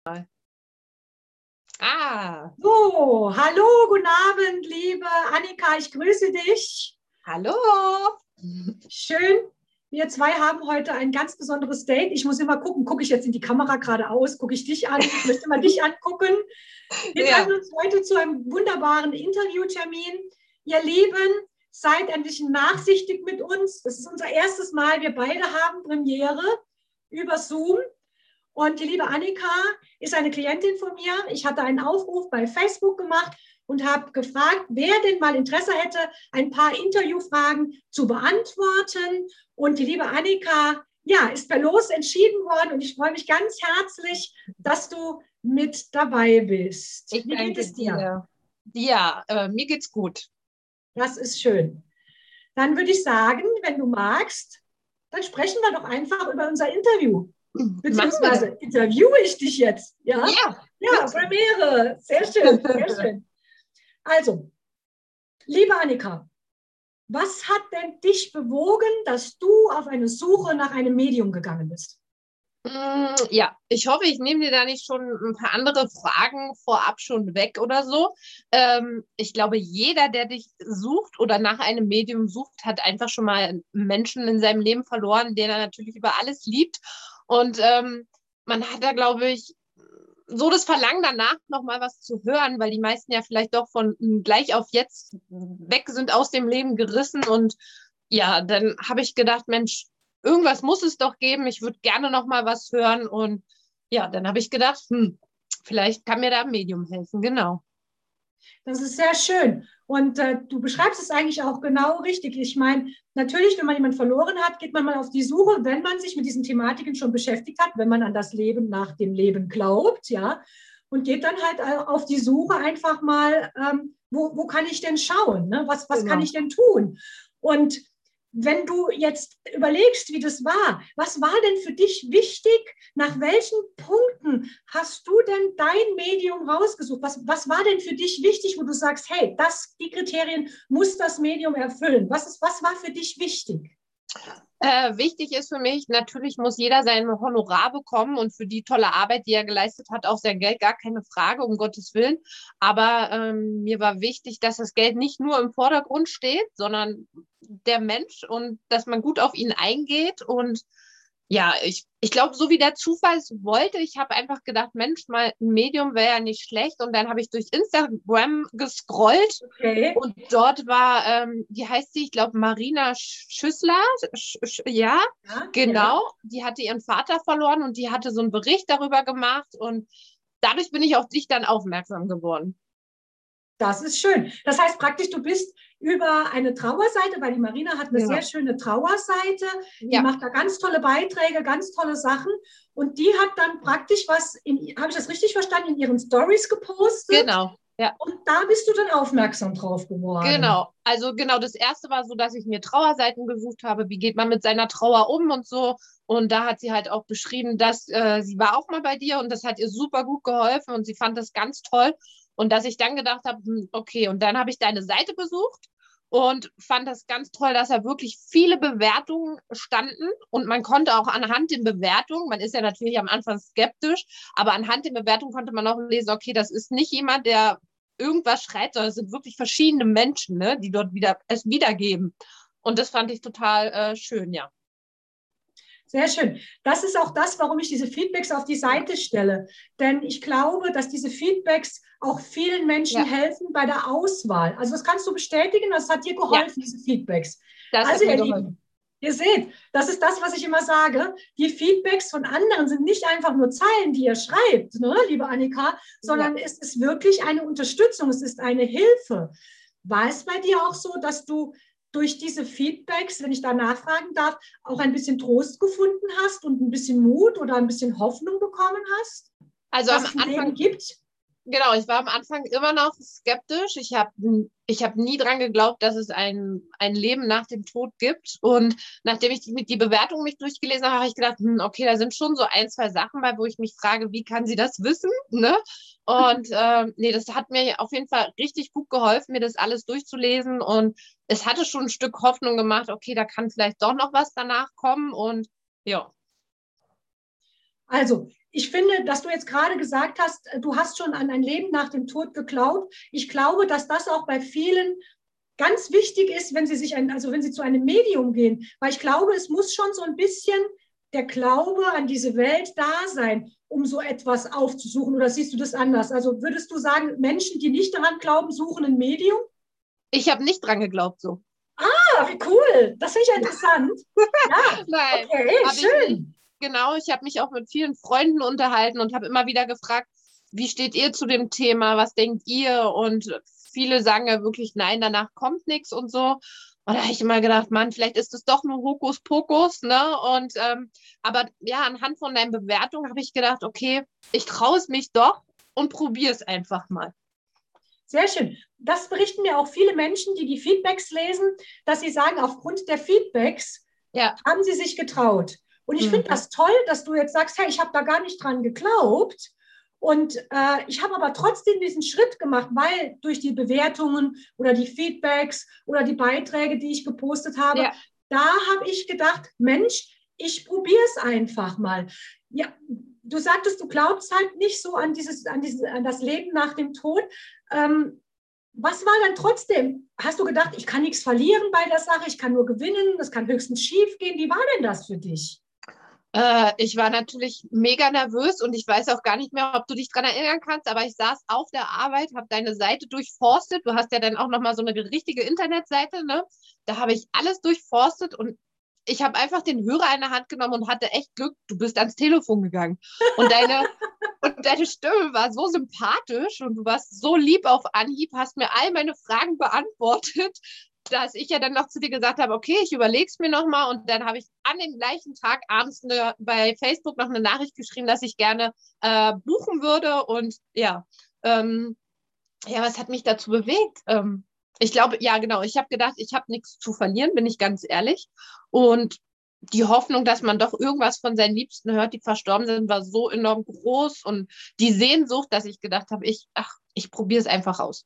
Ah, So, hallo, guten Abend, liebe Annika, ich grüße dich. hallo. Schön, wir zwei haben heute ein ganz besonderes Date. Ich muss immer gucken, gucke ich jetzt in die Kamera geradeaus, gucke ich dich an, ich möchte mal dich angucken. Wir treffen Ja, uns heute zu einem wunderbaren Interviewtermin. Ihr Lieben, seid ein bisschen nachsichtig mit uns. Das ist unser erstes Mal, wir beide haben Premiere über Zoom. Und die liebe Annika ist eine Klientin von mir. Ich hatte einen Aufruf bei Facebook gemacht und habe gefragt, wer denn mal Interesse hätte, ein paar Interviewfragen zu beantworten. Und die liebe Annika, ja, ist per Los entschieden worden. Und ich freue mich ganz herzlich, dass du mit dabei bist. ich Wie geht danke es dir? dir. Ja, mir geht's gut. Das ist schön. Dann würde ich sagen, wenn du magst, dann sprechen wir doch einfach über unser Interview. Machen wir Beziehungsweise das. interviewe ich dich jetzt. Ja? Ja, Ja, bitte. Premiere. Sehr schön, sehr schön. Also, liebe Annika, was hat denn dich bewogen, dass du auf eine Suche nach einem Medium gegangen bist? Ja, ich hoffe, ich nehme dir da nicht schon ein paar andere Fragen vorab schon weg oder so. Ich glaube, jeder, der dich sucht oder nach einem Medium sucht, hat einfach schon mal einen Menschen in seinem Leben verloren, den er natürlich über alles liebt. Und man hat da, glaube ich, so das Verlangen danach, noch mal was zu hören, weil die meisten ja vielleicht doch von gleich auf jetzt weg sind, aus dem Leben gerissen. Und ja, dann habe ich gedacht, Mensch, irgendwas muss es doch geben. Ich würde gerne noch mal was hören. Und ja, dann habe ich gedacht, vielleicht kann mir da ein Medium helfen. Genau. Das ist sehr schön. Und du beschreibst es eigentlich auch genau richtig. Ich meine, natürlich, wenn man jemanden verloren hat, geht man mal auf die Suche, wenn man sich mit diesen Thematiken schon beschäftigt hat, wenn man an das Leben nach dem Leben glaubt, ja, und geht dann halt auf die Suche einfach mal, wo kann ich denn schauen? Ne? Was kann ich Genau. denn tun? Und wenn du jetzt überlegst, wie das war, was war denn für dich wichtig? Nach welchen Punkten hast du denn dein Medium rausgesucht? Was war denn für dich wichtig, wo du sagst, hey, die Kriterien muss das Medium erfüllen? Was war für dich wichtig? Wichtig ist für mich, natürlich muss jeder sein Honorar bekommen und für die tolle Arbeit, die er geleistet hat, auch sein Geld, gar keine Frage, um Gottes Willen. Aber mir war wichtig, dass das Geld nicht nur im Vordergrund steht, sondern der Mensch und dass man gut auf ihn eingeht. Und ja, ich glaube, so wie der Zufall es wollte, ich habe einfach gedacht, Mensch, mal ein Medium wäre ja nicht schlecht. Und dann habe ich durch Instagram gescrollt Okay. und dort war, wie heißt sie? Ich glaube, Marina Schüssler. Ja, Ja, ja. genau. Die hatte ihren Vater verloren und die hatte so einen Bericht darüber gemacht. Und dadurch bin ich auf dich dann aufmerksam geworden. Das ist schön. Das heißt praktisch, du bist über eine Trauerseite, weil die Marina hat eine sehr Genau. schöne Trauerseite, die Ja, macht da ganz tolle Beiträge, ganz tolle Sachen. Und die hat dann praktisch habe ich das richtig verstanden, in ihren Stories gepostet. genau. Ja. Und da bist du dann aufmerksam drauf geworden. Genau, also genau, das erste war so, dass ich mir Trauerseiten gesucht habe, wie geht man mit seiner Trauer um und so. Und da hat sie halt auch beschrieben, dass sie war auch mal bei dir und das hat ihr super gut geholfen und sie fand das ganz toll. Und dass ich dann gedacht habe, okay, und dann habe ich deine Seite besucht und fand das ganz toll, dass da wirklich viele Bewertungen standen und man konnte auch anhand den Bewertungen, man ist ja natürlich am Anfang skeptisch, aber anhand den Bewertungen konnte man auch lesen, okay, das ist nicht jemand, der irgendwas schreibt, sondern es sind wirklich verschiedene Menschen, ne, die dort wieder es wiedergeben. Und das fand ich total schön, ja. Sehr schön. Das ist auch das, warum ich diese Feedbacks auf die Ja, Seite stelle. Denn ich glaube, dass diese Feedbacks auch vielen Menschen ja, helfen bei der Auswahl. Also das kannst du bestätigen, das hat dir ja, geholfen, diese Feedbacks. das Also hat mir ihr Lieben, geholfen. ihr seht, das ist das, was ich immer sage. Die Feedbacks von anderen sind nicht einfach nur Zeilen, die ihr schreibt, ne, liebe Annika, Ja. sondern es ist wirklich eine Unterstützung, es ist eine Hilfe. War es bei dir auch so, dass du durch diese Feedbacks, wenn ich da nachfragen darf, auch ein bisschen Trost gefunden hast und ein bisschen Mut oder ein bisschen Hoffnung bekommen hast, Also dass am es ein Leben Anfang, gibt? genau, ich war am Anfang immer noch skeptisch. Ich hab nie dran geglaubt, dass es ein Leben nach dem Tod gibt. Und nachdem ich die Bewertung mich durchgelesen habe, habe ich gedacht, okay, da sind schon so ein, zwei Sachen bei, wo ich mich frage, wie kann sie das wissen? Ne? Und nee, das hat mir auf jeden Fall richtig gut geholfen, mir das alles durchzulesen. Und es hatte schon ein Stück Hoffnung gemacht, okay, da kann vielleicht doch noch was danach kommen. Und ja. Also, ich finde, dass du jetzt gerade gesagt hast, du hast schon an ein Leben nach dem Tod geglaubt. Ich glaube, dass das auch bei vielen ganz wichtig ist, wenn wenn sie zu einem Medium gehen. Weil ich glaube, es muss schon so ein bisschen der Glaube an diese Welt da sein, um so etwas aufzusuchen. Oder siehst du das anders? Also würdest du sagen, Menschen, die nicht daran glauben, suchen ein Medium? Ich habe nicht dran geglaubt so. Ah, wie cool. Das finde ich ja interessant. Ja, Nein, okay, habe ich nicht. schön. Genau, ich habe mich auch mit vielen Freunden unterhalten und habe immer wieder gefragt, wie steht ihr zu dem Thema? Was denkt ihr? Und viele sagen ja wirklich, nein, danach kommt nichts und so. Und da habe ich immer gedacht, Mann, vielleicht ist es doch nur Hokuspokus, ne? Und aber ja, anhand von deinen Bewertungen habe ich gedacht, okay, ich traue es mich doch und probiere es einfach mal. Sehr schön. Das berichten mir auch viele Menschen, die die Feedbacks lesen, dass sie sagen, aufgrund der Feedbacks Ja. haben sie sich getraut. Und ich finde Mhm. das toll, dass du jetzt sagst, hey, ich habe da gar nicht dran geglaubt. Und ich habe aber trotzdem diesen Schritt gemacht, weil durch die Bewertungen oder die Feedbacks oder die Beiträge, die ich gepostet habe, Ja. da habe ich gedacht, Mensch, ich probiere es einfach mal. Ja, du sagtest, du glaubst halt nicht so an das Leben nach dem Tod. Was war dann trotzdem? Hast du gedacht, ich kann nichts verlieren bei der Sache, ich kann nur gewinnen, das kann höchstens schief gehen? Wie war denn das für dich? Ich war natürlich mega nervös und ich weiß auch gar nicht mehr, ob du dich daran erinnern kannst, aber ich saß auf der Arbeit, habe deine Seite durchforstet. Du hast ja dann auch nochmal so eine richtige Internetseite, ne? Da habe ich alles durchforstet und ich habe einfach den Hörer in der Hand genommen und hatte echt Glück, du bist ans Telefon gegangen. Und deine Stimme war so sympathisch und du warst so lieb auf Anhieb, hast mir all meine Fragen beantwortet, dass ich ja dann noch zu dir gesagt habe, okay, ich überlege es mir nochmal und dann habe ich an dem gleichen Tag abends bei Facebook noch eine Nachricht geschrieben, dass ich gerne buchen würde und ja, was hat mich dazu bewegt? Ich glaube, ja, genau, ich habe gedacht, ich habe nichts zu verlieren, bin ich ganz ehrlich und die Hoffnung, dass man doch irgendwas von seinen Liebsten hört, die verstorben sind, war so enorm groß und die Sehnsucht, dass ich gedacht habe, ich probiere es einfach aus.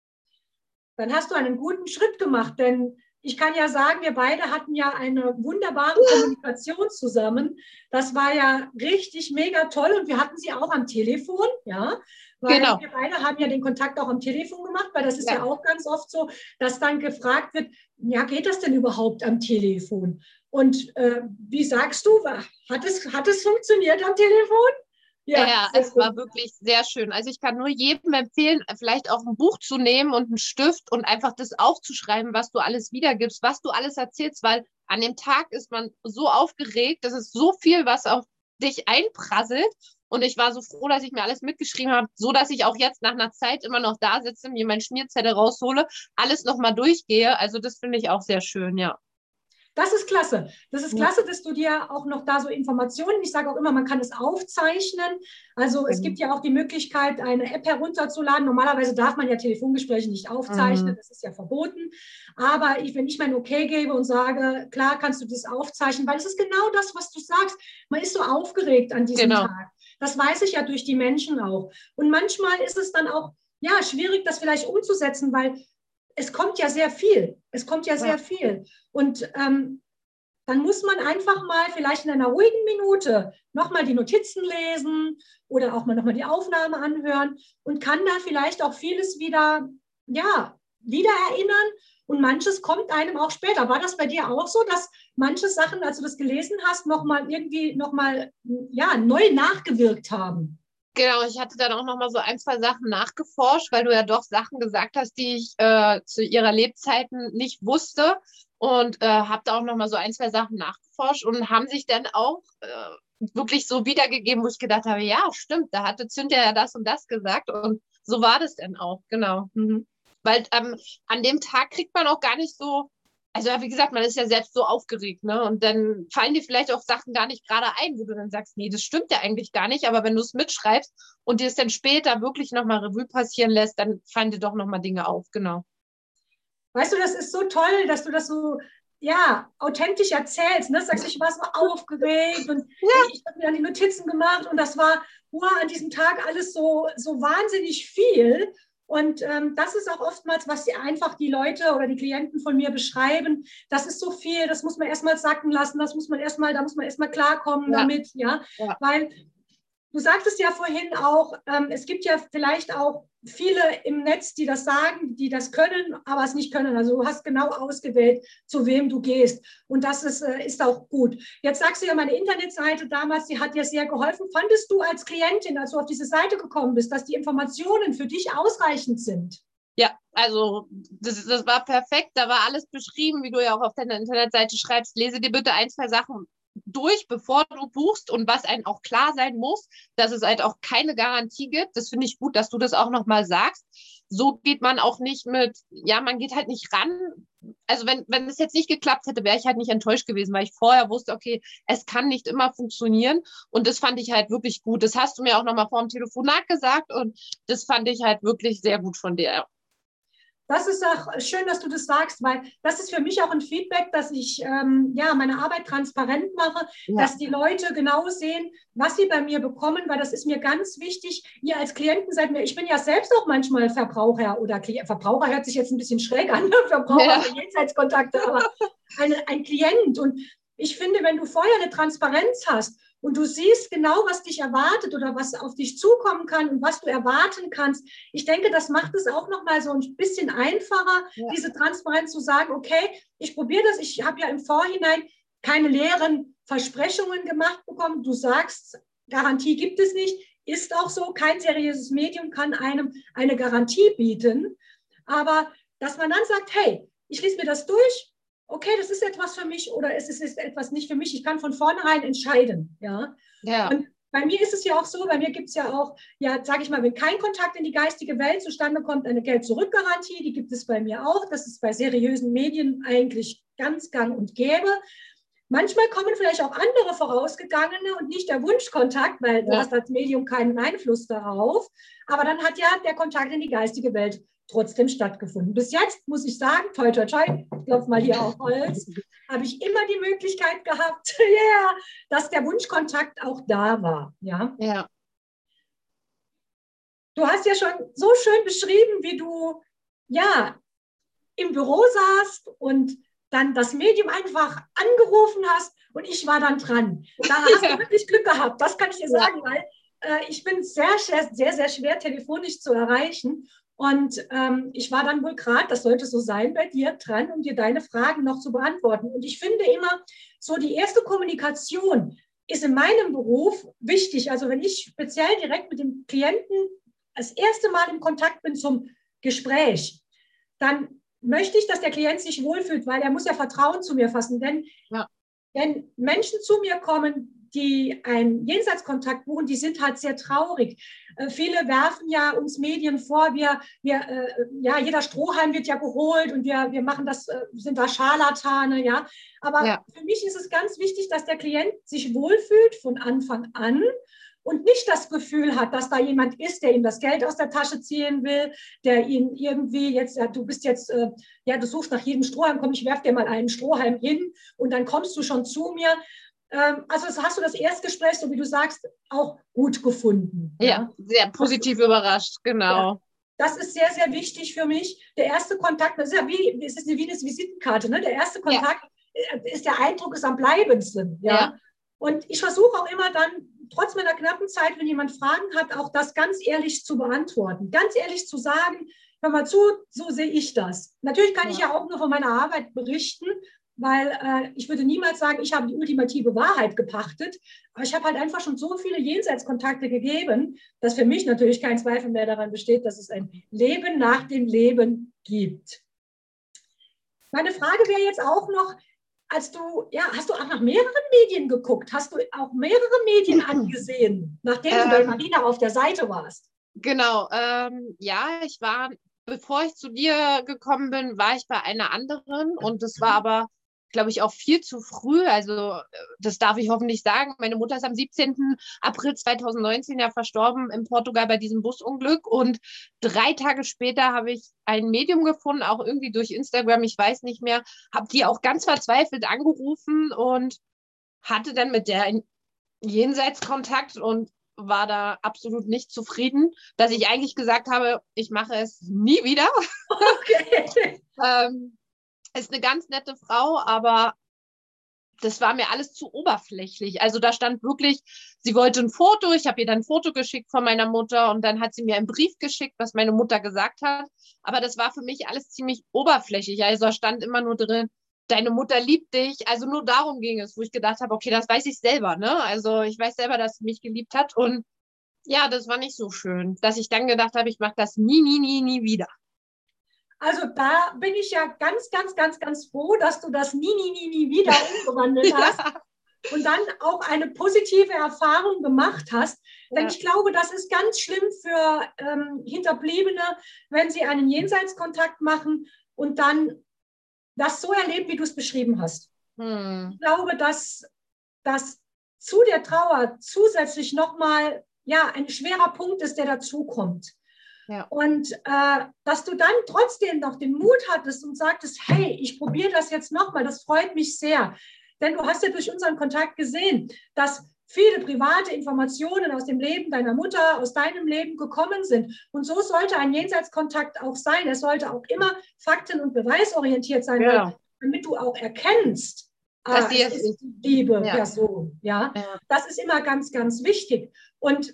Dann hast du einen guten Schritt gemacht, denn ich kann ja sagen, wir beide hatten ja eine wunderbare Kommunikation zusammen. Das war ja richtig mega toll und wir hatten sie auch am Telefon, ja, weil Genau. wir beide haben ja den Kontakt auch am Telefon gemacht, weil das ist ja Ja. auch ganz oft so, dass dann gefragt wird, ja, geht das denn überhaupt am Telefon? Und wie sagst du, hat es funktioniert am Telefon? Ja, Ja, sehr es gut. war wirklich sehr schön. Also ich kann nur jedem empfehlen, vielleicht auch ein Buch zu nehmen und einen Stift und einfach das aufzuschreiben, was du alles wiedergibst, was du alles erzählst, weil an dem Tag ist man so aufgeregt, das ist so viel, was auf dich einprasselt. Und ich war so froh, dass ich mir alles mitgeschrieben habe, so dass ich auch jetzt nach einer Zeit immer noch da sitze, mir meinen Schmierzettel raushole, alles nochmal durchgehe. Also das finde ich auch sehr schön, ja. Das ist klasse. Das ist Ja, klasse, dass du dir auch noch da so Informationen, ich sage auch immer, man kann es aufzeichnen. Also es genau. gibt ja auch die Möglichkeit, eine App herunterzuladen. Normalerweise darf man ja Telefongespräche nicht aufzeichnen, Mhm. das ist ja verboten. Aber wenn ich mein Okay gebe und sage, klar kannst du das aufzeichnen, weil es ist genau das, was du sagst. Man ist so aufgeregt an diesem Genau. Tag. Das weiß ich ja durch die Menschen auch. Und manchmal ist es dann auch ja, schwierig, das vielleicht umzusetzen, weil es kommt ja sehr viel. Es kommt ja sehr Ja. viel. Und dann muss man einfach mal vielleicht in einer ruhigen Minute nochmal die Notizen lesen oder auch mal nochmal die Aufnahme anhören und kann da vielleicht auch vieles wieder, ja, wieder erinnern. Und manches kommt einem auch später. War das bei dir auch so, dass manche Sachen, als du das gelesen hast, nochmal irgendwie nochmal ja, neu nachgewirkt haben? Genau, ich hatte dann auch noch mal so ein, zwei Sachen nachgeforscht, weil du ja doch Sachen gesagt hast, die ich zu ihrer Lebzeiten nicht wusste und habe da auch noch mal so ein, zwei Sachen nachgeforscht und haben sich dann auch wirklich so wiedergegeben, wo ich gedacht habe, ja, stimmt, da hatte Cynthia ja das und das gesagt und so war das dann auch, genau. Mhm. Weil an dem Tag kriegt man auch gar nicht so, also ja, wie gesagt, man ist ja selbst so aufgeregt, ne? Und dann fallen dir vielleicht auch Sachen gar nicht gerade ein, wo du dann sagst, nee, das stimmt ja eigentlich gar nicht. Aber wenn du es mitschreibst und dir es dann später wirklich nochmal Revue passieren lässt, dann fallen dir doch nochmal Dinge auf, genau. Weißt du, das ist so toll, dass du das so ja, authentisch erzählst. Ne? Sagst, ich war so aufgeregt und ich habe mir dann die Notizen gemacht und das war wow, an diesem Tag alles so, so wahnsinnig viel. Und das ist auch oftmals, was einfach die Leute oder die Klienten von mir beschreiben. Das ist so viel, das muss man erstmal sacken lassen, da muss man erstmal klarkommen damit, ja. Weil du sagtest ja vorhin auch, es gibt ja vielleicht auch viele im Netz, die das sagen, die das können, aber es nicht können. Also du hast genau ausgewählt, zu wem du gehst. Und das ist auch gut. Jetzt sagst du ja, meine Internetseite damals, die hat dir sehr geholfen. Fandest du als Klientin, als du auf diese Seite gekommen bist, dass die Informationen für dich ausreichend sind? Ja, also das war perfekt. Da war alles beschrieben, wie du ja auch auf deiner Internetseite schreibst. Lese dir bitte ein, zwei Sachen durch, bevor du buchst und was einem auch klar sein muss, dass es halt auch keine Garantie gibt. Das finde ich gut, dass du das auch nochmal sagst. So geht man auch nicht man geht halt nicht ran. Also wenn es jetzt nicht geklappt hätte, wäre ich halt nicht enttäuscht gewesen, weil ich vorher wusste, okay, es kann nicht immer funktionieren und das fand ich halt wirklich gut. Das hast du mir auch nochmal vor dem Telefonat gesagt und das fand ich halt wirklich sehr gut von dir. Das ist auch schön, dass du das sagst, weil das ist für mich auch ein Feedback, dass ich meine Arbeit transparent mache, dass die Leute genau sehen, was sie bei mir bekommen, weil das ist mir ganz wichtig. Ihr als Klienten seid mir, ich bin ja selbst auch manchmal Verbraucher oder Verbraucher hört sich jetzt ein bisschen schräg an, Verbraucher für Jenseitskontakte, aber ein Klient. Und ich finde, wenn du vorher eine Transparenz hast, und du siehst genau, was dich erwartet oder was auf dich zukommen kann und was du erwarten kannst. Ich denke, das macht es auch noch mal so ein bisschen einfacher, diese Transparenz zu sagen, okay, ich probiere das. Ich habe ja im Vorhinein keine leeren Versprechungen gemacht bekommen. Du sagst, Garantie gibt es nicht. Ist auch so. Kein seriöses Medium kann einem eine Garantie bieten. Aber dass man dann sagt, hey, ich lese mir das durch. Okay, das ist etwas für mich oder es ist etwas nicht für mich. Ich kann von vornherein entscheiden. Ja. Und bei mir ist es ja auch so, bei mir gibt es ja auch, sage ich mal, wenn kein Kontakt in die geistige Welt zustande kommt, eine Geld-Zurück-Garantie, die gibt es bei mir auch. Das ist bei seriösen Medien eigentlich ganz gang und gäbe. Manchmal kommen vielleicht auch andere Vorausgegangene und nicht der Wunschkontakt, weil du hast als Medium keinen Einfluss darauf. Aber dann hat ja der Kontakt in die geistige Welt trotzdem stattgefunden. Bis jetzt muss ich sagen, toi, toi, toi, ich klopfe mal hier auf Holz, habe ich immer die Möglichkeit gehabt, dass der Wunschkontakt auch da war. Ja. Du hast ja schon so schön beschrieben, wie du im Büro saßt und dann das Medium einfach angerufen hast und ich war dann dran. Da hast du wirklich Glück gehabt, das kann ich dir sagen, weil ich bin sehr, sehr, sehr schwer telefonisch zu erreichen. Und ich war dann wohl gerade, das sollte so sein, bei dir dran, um dir deine Fragen noch zu beantworten. Und ich finde immer, so die erste Kommunikation ist in meinem Beruf wichtig. Also wenn ich speziell direkt mit dem Klienten das erste Mal im Kontakt bin zum Gespräch, dann möchte ich, dass der Klient sich wohlfühlt, weil er muss ja Vertrauen zu mir fassen. Denn wenn Menschen zu mir kommen, die einen Jenseitskontakt buchen, die sind halt sehr traurig. Viele werfen ja uns Medien vor, jeder Strohhalm wird ja geholt und wir machen das, sind da Scharlatane, ja. Aber für mich ist es ganz wichtig, dass der Klient sich wohlfühlt von Anfang an und nicht das Gefühl hat, dass da jemand ist, der ihm das Geld aus der Tasche ziehen will, der ihn irgendwie jetzt, du bist jetzt, du suchst nach jedem Strohhalm, komm, ich werfe dir mal einen Strohhalm hin und dann kommst du schon zu mir. Also hast du das Erstgespräch, so wie du sagst, auch gut gefunden. Ja, sehr positiv überrascht, genau. Ja, das ist sehr, sehr wichtig für mich. Der erste Kontakt, das ist ja wie eine Visitenkarte, ne? Der erste Kontakt ist der Eindruck, ist am bleibendsten. Ja? Und ich versuche auch immer dann, trotz meiner knappen Zeit, wenn jemand Fragen hat, auch das ganz ehrlich zu beantworten. Ganz ehrlich zu sagen, hör mal zu, so sehe ich das. Natürlich kann ich ja auch nur von meiner Arbeit berichten, weil ich würde niemals sagen, ich habe die ultimative Wahrheit gepachtet, aber ich habe halt einfach schon so viele Jenseitskontakte gegeben, dass für mich natürlich kein Zweifel mehr daran besteht, dass es ein Leben nach dem Leben gibt. Meine Frage wäre jetzt auch noch, hast du auch nach mehreren Medien geguckt? Hast du auch mehrere Medien angesehen, nachdem du bei Marina auf der Seite warst? Genau, bevor ich zu dir gekommen bin, war ich bei einer anderen und das war aber, glaube ich, auch viel zu früh. Also das darf ich hoffentlich sagen. Meine Mutter ist am 17. April 2019 ja verstorben in Portugal bei diesem Busunglück und 3 Tage später habe ich ein Medium gefunden, auch irgendwie durch Instagram, ich weiß nicht mehr, habe die auch ganz verzweifelt angerufen und hatte dann mit der Jenseitskontakt und war da absolut nicht zufrieden, dass ich eigentlich gesagt habe, ich mache es nie wieder. Okay. Ist eine ganz nette Frau, aber das war mir alles zu oberflächlich. Also da stand wirklich, sie wollte ein Foto, ich habe ihr dann ein Foto geschickt von meiner Mutter und dann hat sie mir einen Brief geschickt, was meine Mutter gesagt hat. Aber das war für mich alles ziemlich oberflächlich. Also da stand immer nur drin, deine Mutter liebt dich. Also nur darum ging es, wo ich gedacht habe, okay, das weiß ich selber, ne? Also ich weiß selber, dass sie mich geliebt hat und ja, das war nicht so schön, dass ich dann gedacht habe, ich mache das nie, nie, nie, nie wieder. Also da bin ich ja ganz, ganz, ganz, ganz froh, dass du das nie, nie, nie, nie wieder umgewandelt hast Ja, und dann auch eine positive Erfahrung gemacht hast. Denn ja. ich glaube, das ist ganz schlimm für Hinterbliebene, wenn sie einen Jenseitskontakt machen und dann das so erleben, wie du es beschrieben hast. Hm. Ich glaube, dass das zu der Trauer zusätzlich nochmal ein schwerer Punkt ist, der dazukommt. Ja. Und dass du dann trotzdem noch den Mut hattest und sagtest, hey, ich probiere das jetzt nochmal, das freut mich sehr. Denn du hast ja durch unseren Kontakt gesehen, dass viele private Informationen aus dem Leben deiner Mutter, aus deinem Leben gekommen sind. Und so sollte ein Jenseitskontakt auch sein. Er sollte auch immer fakten- und beweisorientiert sein, Ja. damit du auch erkennst, Dass sie es es ist ist. die liebe Ja. Person. Ja? Ja. Das ist immer ganz, ganz wichtig. Und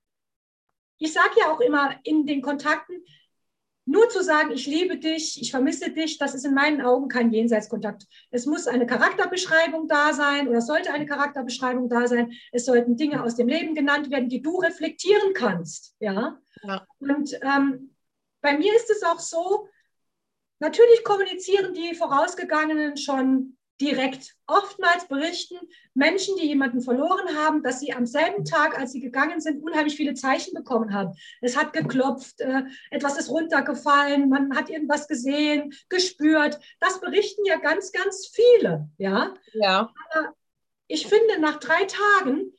ich sage ja auch immer in den Kontakten, nur zu sagen, ich liebe dich, ich vermisse dich, das ist in meinen Augen kein Jenseitskontakt. Es muss eine Charakterbeschreibung da sein oder sollte eine Charakterbeschreibung da sein. Es sollten Dinge aus dem Leben genannt werden, die du reflektieren kannst. Ja? Ja. Und bei mir ist es auch so, natürlich kommunizieren die Vorausgegangenen schon direkt. Oftmals berichten Menschen, die jemanden verloren haben, dass sie am selben Tag, als sie gegangen sind, unheimlich viele Zeichen bekommen haben. Es hat geklopft, etwas ist runtergefallen, man hat irgendwas gesehen, gespürt. Das berichten ja ganz, ganz viele. Ja? Ja. Aber ich finde, nach 3 Tagen,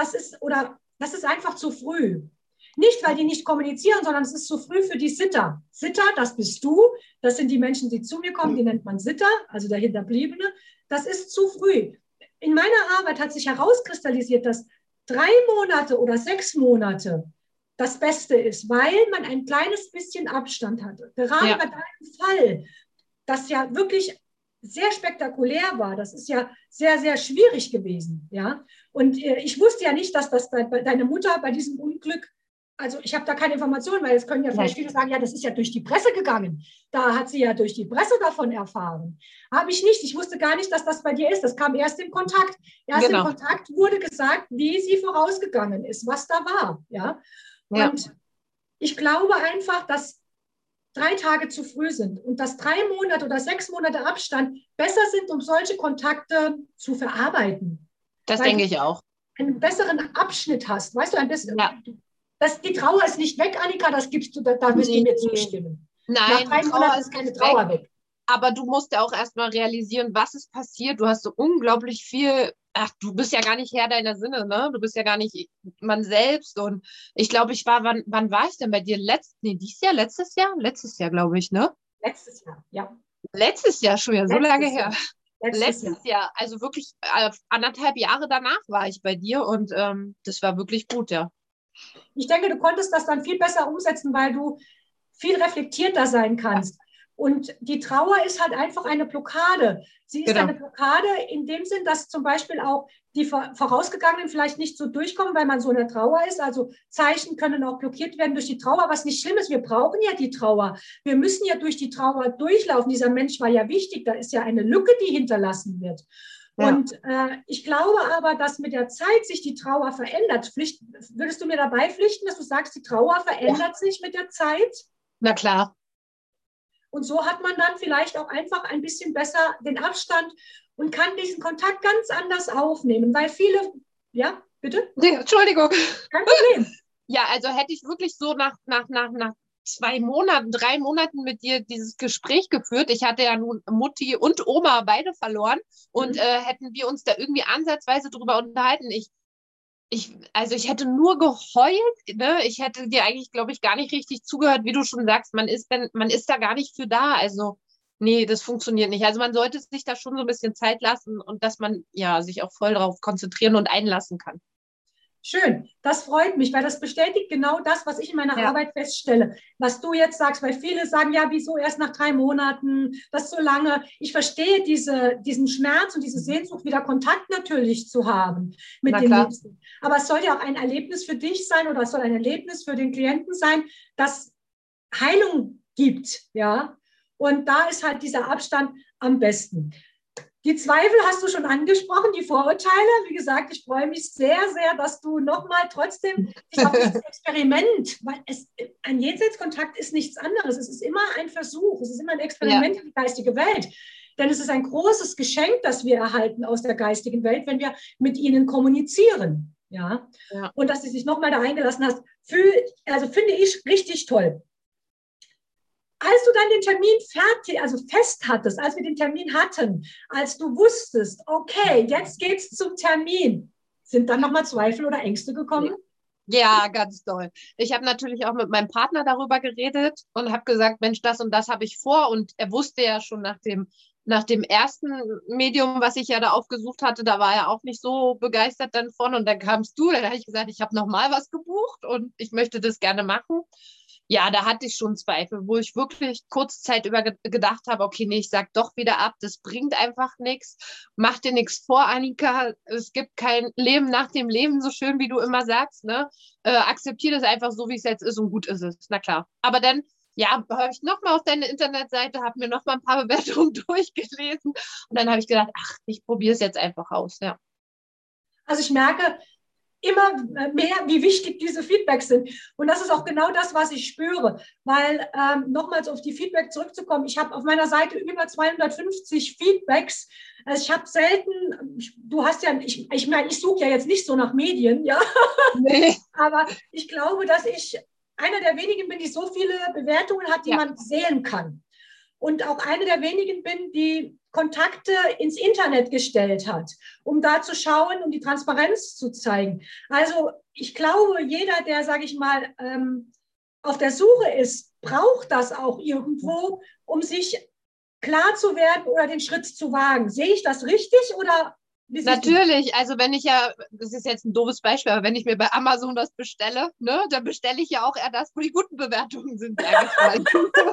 das ist einfach zu früh. Nicht, weil die nicht kommunizieren, sondern es ist zu früh für die Sitter. Sitter, das bist du. Das sind die Menschen, die zu mir kommen, die nennt man Sitter, also der Hinterbliebene. Das ist zu früh. In meiner Arbeit hat sich herauskristallisiert, dass 3 Monate oder 6 Monate das Beste ist, weil man ein kleines bisschen Abstand hatte. Gerade Ja. bei deinem Fall, das ja wirklich sehr spektakulär war. Das ist ja sehr, sehr schwierig gewesen. Ja? Und ich wusste ja nicht, dass das bei deine Mutter bei diesem Unglück, also ich habe da keine Informationen, weil es können ja vielleicht viele sagen, ja, das ist ja durch die Presse gegangen. Da hat sie ja durch die Presse davon erfahren. Habe ich nicht. Ich wusste gar nicht, dass das bei dir ist. Das kam erst im Kontakt. Erst im Genau. Kontakt wurde gesagt, wie sie vorausgegangen ist, was da war. Ja? Ja. Und ich glaube einfach, dass 3 Tage zu früh sind und dass 3 Monate oder 6 Monate Abstand besser sind, um solche Kontakte zu verarbeiten. Das Weil denke du ich auch. einen besseren Abschnitt hast. Weißt du, Ja. die Trauer ist nicht weg, Annika, das gibst du, da wirst du Nee. mir zustimmen. Nach Nein, die drei Trauer Monaten ist ist keine nicht weg. Trauer weg. Aber du musst ja auch erstmal realisieren, was ist passiert. Du hast so unglaublich viel. Ach, du bist ja gar nicht Herr deiner Sinne, ne? Du bist ja gar nicht man selbst. Und ich glaube, wann war ich denn bei dir? Dieses Jahr, letztes Jahr? Letztes Jahr, glaube ich, ne? Letztes Jahr, ja. Letztes Jahr schon ja so lange Letztes her. Jahr. Letztes Letztes Jahr. Jahr, also wirklich 1,5 Jahre danach war ich bei dir und das war wirklich gut, ja. Ich denke, du konntest das dann viel besser umsetzen, weil du viel reflektierter sein Ja, kannst. Und die Trauer ist halt einfach eine Blockade. Sie ist genau. eine Blockade in dem Sinn, dass zum Beispiel auch die Vorausgegangenen vielleicht nicht so durchkommen, weil man so in der Trauer ist. Also Zeichen können auch blockiert werden durch die Trauer, was nicht schlimm ist. Wir brauchen ja die Trauer. Wir müssen ja durch die Trauer durchlaufen. Dieser Mensch war ja wichtig. Da ist ja eine Lücke, die hinterlassen wird. Ja. Und ich glaube aber, dass mit der Zeit sich die Trauer verändert. Würdest du mir dabei pflichten, dass du sagst, die Trauer verändert sich mit der Zeit? Na klar. Und so hat man dann vielleicht auch einfach ein bisschen besser den Abstand und kann diesen Kontakt ganz anders aufnehmen, weil viele, ja, bitte? Nee, Entschuldigung. Kein Problem. Ja, also hätte ich wirklich so nach 2 Monaten, 3 Monaten mit dir dieses Gespräch geführt. Ich hatte ja nun Mutti und Oma beide verloren und hätten wir uns da irgendwie ansatzweise drüber unterhalten. Also ich hätte nur geheult, ne? Ich hätte dir eigentlich, glaube ich, gar nicht richtig zugehört, wie du schon sagst, man ist da gar nicht für da. Also, nee, das funktioniert nicht. Also man sollte sich da schon so ein bisschen Zeit lassen und dass man ja sich auch voll darauf konzentrieren und einlassen kann. Schön, das freut mich, weil das bestätigt genau das, was ich in meiner Arbeit feststelle. Was du jetzt sagst, weil viele sagen, ja, wieso erst nach 3 Monaten, das so lange. Ich verstehe diesen Schmerz und diese Sehnsucht, wieder Kontakt natürlich zu haben mit den Liebsten. Aber es soll ja auch ein Erlebnis für dich sein oder es soll ein Erlebnis für den Klienten sein, das Heilung gibt, ja. Und da ist halt dieser Abstand am besten. Die Zweifel hast du schon angesprochen, die Vorurteile. Wie gesagt, ich freue mich sehr, sehr, dass du nochmal trotzdem dich auf dieses Experiment, weil ein Jenseitskontakt ist nichts anderes. Es ist immer ein Versuch, es ist immer ein Experiment in die geistige Welt. Denn es ist ein großes Geschenk, das wir erhalten aus der geistigen Welt, wenn wir mit ihnen kommunizieren. Ja? Und dass du dich nochmal da eingelassen hast, finde ich richtig toll. Als du dann den Termin fest hattest, als wir den Termin hatten, als du wusstest, okay, jetzt geht's zum Termin, sind dann nochmal Zweifel oder Ängste gekommen? Ja, ganz toll. Ich habe natürlich auch mit meinem Partner darüber geredet und habe gesagt, Mensch, das und das habe ich vor. Und er wusste ja schon nach dem ersten Medium, was ich ja da aufgesucht hatte, da war er auch nicht so begeistert dann von. Und dann kamst du, dann habe ich gesagt, ich habe nochmal was gebucht und ich möchte das gerne machen. Ja, da hatte ich schon Zweifel, wo ich wirklich kurz Zeit über gedacht habe, okay, nee, ich sag doch wieder ab, das bringt einfach nichts. Mach dir nichts vor, Annika. Es gibt kein Leben nach dem Leben, so schön wie du immer sagst, ne? Akzeptiere das einfach so, wie es jetzt ist und gut ist es. Na klar. Aber dann, ja, habe ich nochmal auf deine Internetseite, habe mir nochmal ein paar Bewertungen durchgelesen und dann habe ich gedacht, ach, ich probiere es jetzt einfach aus, ja. Also ich merke immer mehr, wie wichtig diese Feedbacks sind. Und das ist auch genau das, was ich spüre. Weil, nochmals auf die Feedback zurückzukommen, ich habe auf meiner Seite über 250 Feedbacks. Also ich habe selten, du hast ja, ich meine, ich suche ja jetzt nicht so nach Medien, ja. Nee. Aber ich glaube, dass ich einer der wenigen bin, die so viele Bewertungen hat, die man sehen kann. Und auch eine der wenigen bin, die Kontakte ins Internet gestellt hat, um da zu schauen, um die Transparenz zu zeigen. Also ich glaube, jeder, der, sage ich mal, auf der Suche ist, braucht das auch irgendwo, um sich klar zu werden oder den Schritt zu wagen. Sehe ich das richtig oder? Natürlich, also wenn ich ja, das ist jetzt ein doofes Beispiel, aber wenn ich mir bei Amazon was bestelle, ne, dann bestelle ich ja auch eher das, wo die guten Bewertungen sind, sage ich mal.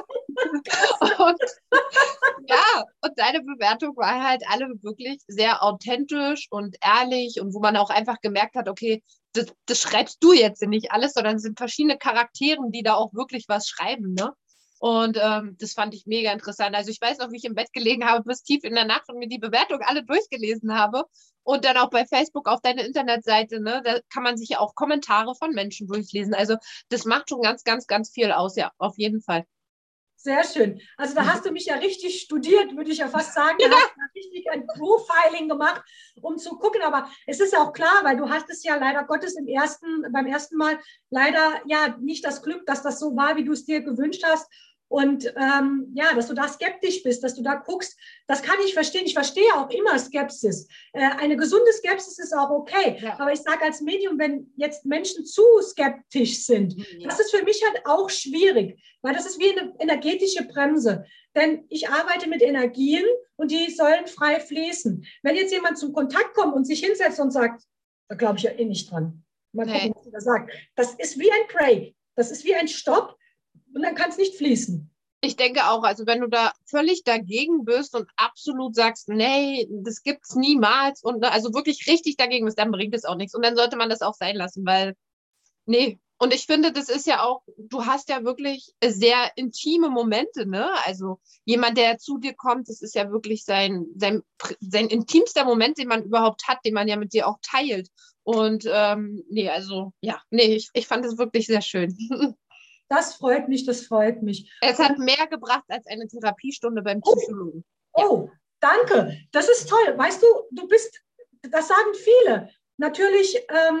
Und, ja, und deine Bewertung war halt alle wirklich sehr authentisch und ehrlich und wo man auch einfach gemerkt hat, okay, das schreibst du jetzt nicht alles, sondern es sind verschiedene Charaktere, die da auch wirklich was schreiben, ne? Und das fand ich mega interessant. Also ich weiß noch, wie ich im Bett gelegen habe bis tief in der Nacht und mir die Bewertung alle durchgelesen habe. Und dann auch bei Facebook auf deine Internetseite, ne, da kann man sich ja auch Kommentare von Menschen durchlesen. Also das macht schon ganz, ganz, ganz viel aus, ja, auf jeden Fall. Sehr schön. Also da hast du mich ja richtig studiert, würde ich ja fast sagen. Da hast du richtig ein Profiling gemacht, um zu gucken. Aber es ist ja auch klar, weil du hast es ja leider Gottes beim ersten Mal leider ja nicht das Glück, dass das so war, wie du es dir gewünscht hast. Und ja, dass du da skeptisch bist, dass du da guckst, das kann ich verstehen. Ich verstehe auch immer Skepsis. Eine gesunde Skepsis ist auch okay. Ja. Aber ich sage als Medium, wenn jetzt Menschen zu skeptisch sind, das ist für mich halt auch schwierig, weil das ist wie eine energetische Bremse. Denn ich arbeite mit Energien und die sollen frei fließen. Wenn jetzt jemand zum Kontakt kommt und sich hinsetzt und sagt, da glaube ich ja eh nicht dran. Mal gucken, was er sagt. Das ist wie ein Break. Das ist wie ein Stopp. Und dann kann es nicht fließen. Ich denke auch, also wenn du da völlig dagegen bist und absolut sagst, nee, das gibt's niemals und also wirklich richtig dagegen bist, dann bringt es auch nichts. Und dann sollte man das auch sein lassen, weil, nee. Und ich finde, das ist ja auch, du hast ja wirklich sehr intime Momente, ne? Also jemand, der zu dir kommt, das ist ja wirklich sein intimster Moment, den man überhaupt hat, den man ja mit dir auch teilt. Und nee, also ja, nee, ich fand es wirklich sehr schön. Das freut mich, das freut mich. Es hat mehr gebracht als eine Therapiestunde beim Psychologen. Oh, danke. Das ist toll. Weißt du, das sagen viele. Natürlich,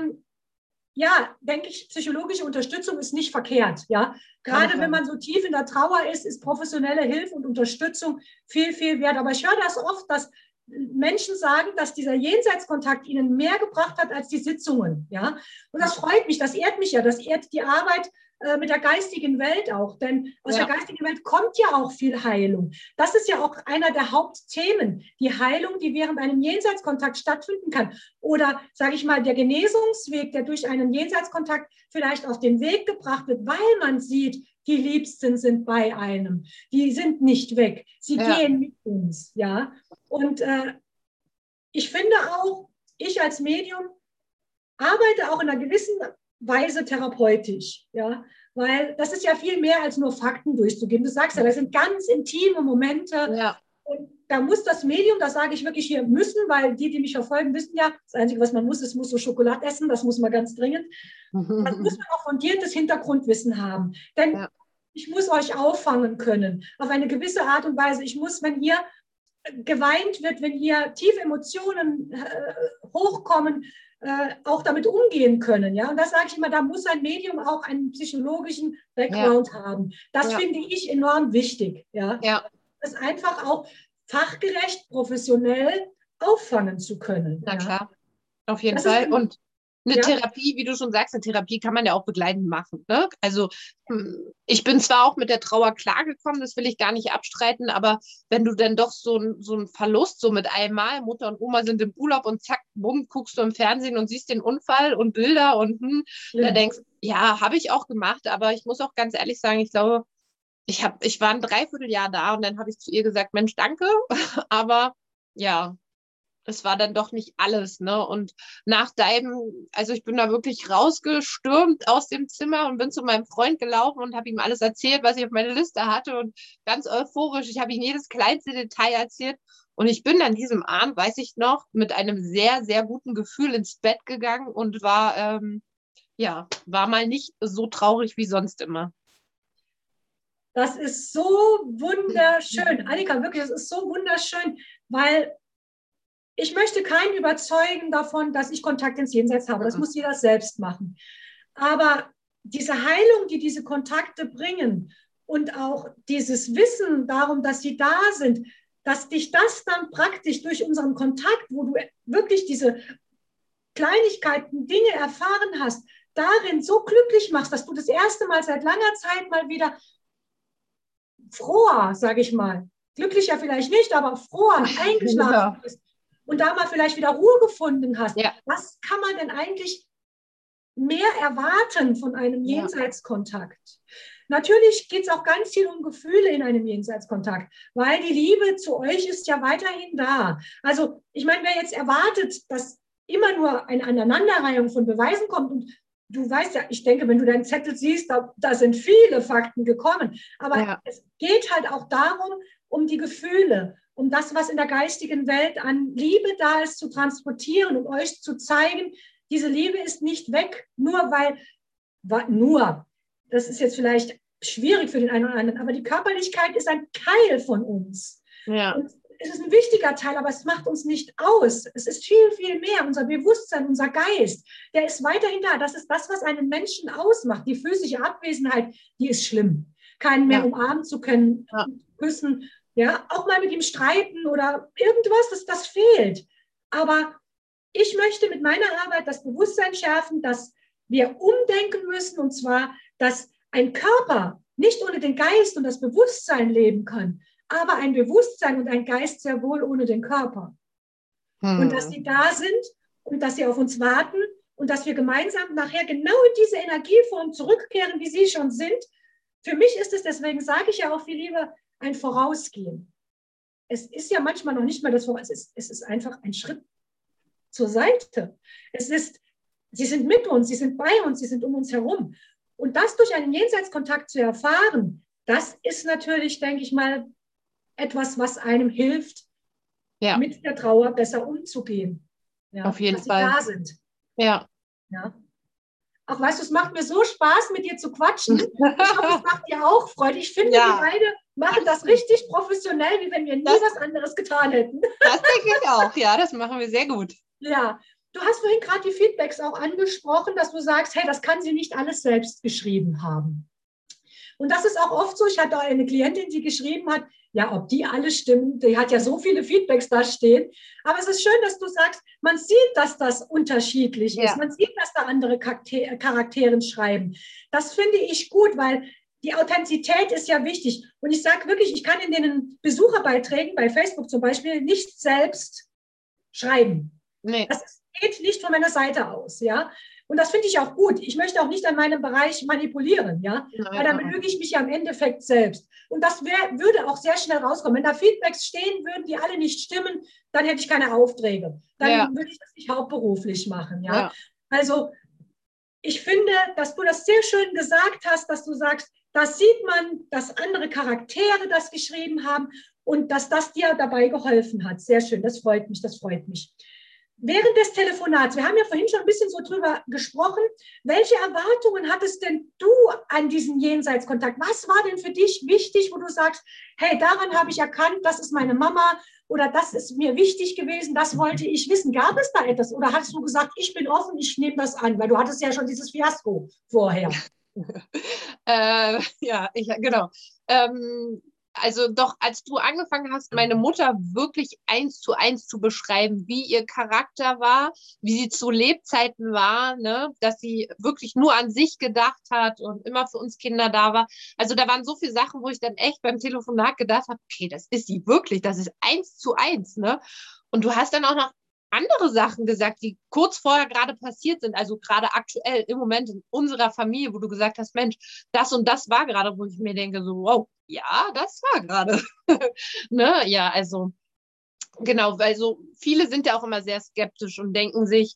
ja, denke ich, psychologische Unterstützung ist nicht verkehrt. Ja, gerade wenn man so tief in der Trauer ist, ist professionelle Hilfe und Unterstützung viel, viel wert. Aber ich höre das oft, dass Menschen sagen, dass dieser Jenseitskontakt ihnen mehr gebracht hat als die Sitzungen. Ja, und das freut mich, das ehrt mich ja, das ehrt die Arbeit mit der geistigen Welt auch. Denn aus der geistigen Welt kommt ja auch viel Heilung. Das ist ja auch einer der Hauptthemen, die Heilung, die während einem Jenseitskontakt stattfinden kann. Oder, sage ich mal, der Genesungsweg, der durch einen Jenseitskontakt vielleicht auf den Weg gebracht wird, weil man sieht, die Liebsten sind bei einem. Die sind nicht weg. Sie gehen mit uns. Ja? Und ich finde auch, ich als Medium arbeite auch in einer gewissen Weise therapeutisch, ja, weil das ist ja viel mehr als nur Fakten durchzugeben. Du sagst ja, das sind ganz intime Momente. Ja. Und da muss das Medium, das sage ich wirklich hier müssen, weil die mich verfolgen, wissen ja, das Einzige, was man muss, ist, muss so Schokolade essen, das muss man ganz dringend. Das muss man auch fundiertes Hintergrundwissen haben. Denn ich muss euch auffangen können, auf eine gewisse Art und Weise. Ich muss, wenn hier geweint wird, wenn hier tiefe Emotionen hochkommen, auch damit umgehen können. Ja? Und das sage ich immer, da muss ein Medium auch einen psychologischen Background haben. Das finde ich enorm wichtig. Ja? Das einfach auch fachgerecht, professionell auffangen zu können. Na klar, auf jeden Das Fall. ist, Und eine Therapie, wie du schon sagst, eine Therapie kann man ja auch begleitend machen. Ne? Also ich bin zwar auch mit der Trauer klargekommen, das will ich gar nicht abstreiten, aber wenn du dann doch so einen Verlust, so mit einmal, Mutter und Oma sind im Urlaub und zack, bumm, guckst du im Fernsehen und siehst den Unfall und Bilder und da denkst, ja, habe ich auch gemacht, aber ich muss auch ganz ehrlich sagen, ich glaube, ich war ein Dreivierteljahr da und dann habe ich zu ihr gesagt, Mensch, danke, aber ja, es war dann doch nicht alles, ne? Und also ich bin da wirklich rausgestürmt aus dem Zimmer und bin zu meinem Freund gelaufen und habe ihm alles erzählt, was ich auf meiner Liste hatte und ganz euphorisch. Ich habe ihm jedes kleinste Detail erzählt und ich bin an diesem Abend, weiß ich noch, mit einem sehr, sehr guten Gefühl ins Bett gegangen und war mal nicht so traurig wie sonst immer. Das ist so wunderschön. Annika, wirklich, das ist so wunderschön, weil ich möchte keinen überzeugen davon, dass ich Kontakt ins Jenseits habe. Das muss jeder selbst machen. Aber diese Heilung, die diese Kontakte bringen und auch dieses Wissen darum, dass sie da sind, dass dich das dann praktisch durch unseren Kontakt, wo du wirklich diese Kleinigkeiten, Dinge erfahren hast, darin so glücklich machst, dass du das erste Mal seit langer Zeit mal wieder froher, sage ich mal, glücklicher vielleicht nicht, aber froher eingeschlafen bist. Und da mal vielleicht wieder Ruhe gefunden hast. Was kann man denn eigentlich mehr erwarten von einem Jenseitskontakt? Natürlich geht es auch ganz viel um Gefühle in einem Jenseitskontakt, weil die Liebe zu euch ist ja weiterhin da. Also ich meine, wer jetzt erwartet, dass immer nur eine Aneinanderreihung von Beweisen kommt und du weißt ja, ich denke, wenn du deinen Zettel siehst, da sind viele Fakten gekommen. Aber es geht halt auch darum, um die Gefühle, um das, was in der geistigen Welt an Liebe da ist, zu transportieren, um euch zu zeigen, diese Liebe ist nicht weg, das ist jetzt vielleicht schwierig für den einen oder anderen, aber die Körperlichkeit ist ein Teil von uns. Und es ist ein wichtiger Teil, aber es macht uns nicht aus. Es ist viel, viel mehr. Unser Bewusstsein, unser Geist, der ist weiterhin da. Das ist das, was einen Menschen ausmacht. Die physische Abwesenheit, die ist schlimm. Keinen mehr umarmen zu können, küssen, auch mal mit ihm streiten oder irgendwas, das fehlt. Aber ich möchte mit meiner Arbeit das Bewusstsein schärfen, dass wir umdenken müssen, und zwar, dass ein Körper nicht ohne den Geist und das Bewusstsein leben kann, aber ein Bewusstsein und ein Geist sehr wohl ohne den Körper. Und dass sie da sind und dass sie auf uns warten und dass wir gemeinsam nachher genau in diese Energieform zurückkehren, wie sie schon sind. Für mich ist es, deswegen sage ich ja auch viel lieber, ein Vorausgehen. Es ist ja manchmal noch nicht mal das Vorausgehen, es ist einfach ein Schritt zur Seite. Sie sind mit uns, sie sind bei uns, sie sind um uns herum. Und das durch einen Jenseitskontakt zu erfahren, das ist natürlich, denke ich mal, etwas, was einem hilft, mit der Trauer besser umzugehen. Auf jeden dass Fall. Sie da sind. Ja. Ach, weißt du, es macht mir so Spaß, mit dir zu quatschen. Ich hoffe, es macht dir auch Freude. Ich finde, wir beide machen das richtig professionell, wie wenn wir nie was anderes getan hätten. Das denke ich auch, das machen wir sehr gut. Ja, du hast vorhin gerade die Feedbacks auch angesprochen, dass du sagst, hey, das kann sie nicht alles selbst geschrieben haben. Und das ist auch oft so. Ich hatte auch eine Klientin, die geschrieben hat, ja, ob die alle stimmen, die hat ja so viele Feedbacks da stehen. Aber es ist schön, dass du sagst, man sieht, dass das unterschiedlich ist. Man sieht, dass da andere Charaktere schreiben. Das finde ich gut, weil die Authentizität ist ja wichtig. Und ich sage wirklich, ich kann in den Besucherbeiträgen bei Facebook zum Beispiel nicht selbst schreiben. Nee. Das geht nicht von meiner Seite aus, ja. Und das finde ich auch gut. Ich möchte auch nicht an meinem Bereich manipulieren, ja. Weil dann belüge ich mich ja im Endeffekt selbst. Und das würde auch sehr schnell rauskommen. Wenn da Feedbacks stehen würden, die alle nicht stimmen, dann hätte ich keine Aufträge. Dann würde ich das nicht hauptberuflich machen, ja. Also ich finde, dass du das sehr schön gesagt hast, dass du sagst, da sieht man, dass andere Charaktere das geschrieben haben und dass das dir dabei geholfen hat. Sehr schön, das freut mich, das freut mich. Während des Telefonats, wir haben ja vorhin schon ein bisschen so drüber gesprochen, welche Erwartungen hattest denn du an diesen Jenseitskontakt? Was war denn für dich wichtig, wo du sagst, hey, daran habe ich erkannt, das ist meine Mama oder das ist mir wichtig gewesen, das wollte ich wissen. Gab es da etwas oder hast du gesagt, ich bin offen, ich nehme das an, weil du hattest ja schon dieses Fiasko vorher. Genau. Also doch, als du angefangen hast, meine Mutter wirklich 1:1 zu beschreiben, wie ihr Charakter war, wie sie zu Lebzeiten war, ne, dass sie wirklich nur an sich gedacht hat und immer für uns Kinder da war. Also da waren so viele Sachen, wo ich dann echt beim Telefonat gedacht habe, okay, das ist sie wirklich, das ist 1:1, ne? Und du hast dann auch noch andere Sachen gesagt, die kurz vorher gerade passiert sind, also gerade aktuell im Moment in unserer Familie, wo du gesagt hast, Mensch, das und das war gerade, wo ich mir denke, so, wow, ja, das war gerade. Ne? Ja, also genau, weil so viele sind ja auch immer sehr skeptisch und denken sich,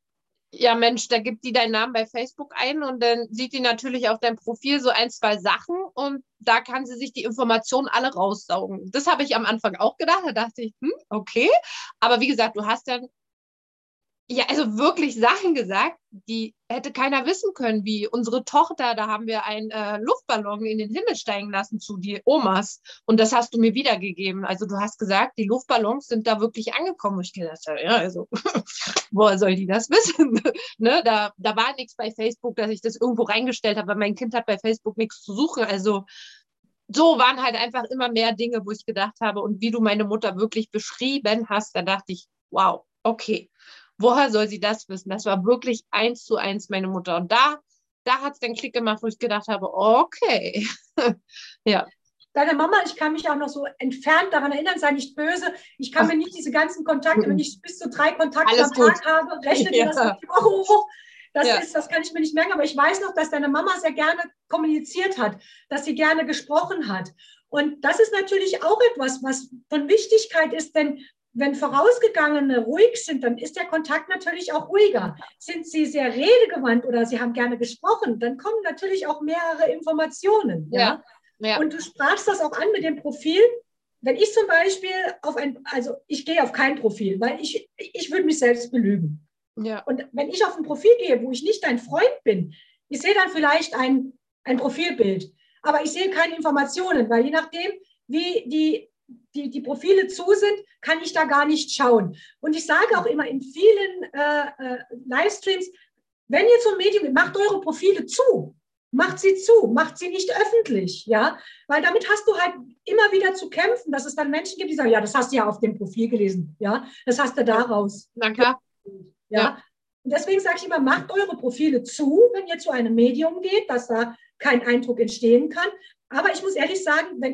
ja Mensch, da gibt die deinen Namen bei Facebook ein und dann sieht die natürlich auf deinem Profil so 1, 2 Sachen und da kann sie sich die Informationen alle raussaugen. Das habe ich am Anfang auch gedacht, da dachte ich, okay, aber wie gesagt, du hast dann ja, also wirklich Sachen gesagt, die hätte keiner wissen können, wie unsere Tochter, da haben wir einen Luftballon in den Himmel steigen lassen zu die Omas und das hast du mir wiedergegeben. Also du hast gesagt, die Luftballons sind da wirklich angekommen. Und ich gedacht, ja, also woher soll die das wissen? Ne? Da war nichts bei Facebook, dass ich das irgendwo reingestellt habe, weil mein Kind hat bei Facebook nichts zu suchen. Also so waren halt einfach immer mehr Dinge, wo ich gedacht habe und wie du meine Mutter wirklich beschrieben hast, da dachte ich, wow, okay. Woher soll sie das wissen? Das war wirklich 1:1 meine Mutter. Und da hat es den Klick gemacht, wo ich gedacht habe, okay. Ja. Deine Mama, ich kann mich auch noch so entfernt daran erinnern, sei nicht böse. Ich kann mir nicht diese ganzen Kontakte, wenn ich bis zu 3 Kontakte am Tag habe, rechne dir das auf die Woche hoch. Das kann ich mir nicht merken, aber ich weiß noch, dass deine Mama sehr gerne kommuniziert hat, dass sie gerne gesprochen hat. Und das ist natürlich auch etwas, was von Wichtigkeit ist, denn wenn Vorausgegangene ruhig sind, dann ist der Kontakt natürlich auch ruhiger. Sind sie sehr redegewandt oder sie haben gerne gesprochen, dann kommen natürlich auch mehrere Informationen. Ja? Und du sprachst das auch an mit dem Profil. Wenn ich zum Beispiel also ich gehe auf kein Profil, weil ich würde mich selbst belügen. Ja. Und wenn ich auf ein Profil gehe, wo ich nicht dein Freund bin, ich sehe dann vielleicht ein Profilbild, aber ich sehe keine Informationen, weil je nachdem, wie die Profile zu sind, kann ich da gar nicht schauen. Und ich sage auch immer in vielen Livestreams, wenn ihr zum Medium geht, macht eure Profile zu. Macht sie zu, macht sie nicht öffentlich, ja, weil damit hast du halt immer wieder zu kämpfen, dass es dann Menschen gibt, die sagen, ja, das hast du ja auf dem Profil gelesen, ja, das hast du daraus. Na klar. Ja. Und deswegen sage ich immer, macht eure Profile zu, wenn ihr zu einem Medium geht, dass da kein Eindruck entstehen kann. Aber ich muss ehrlich sagen, wenn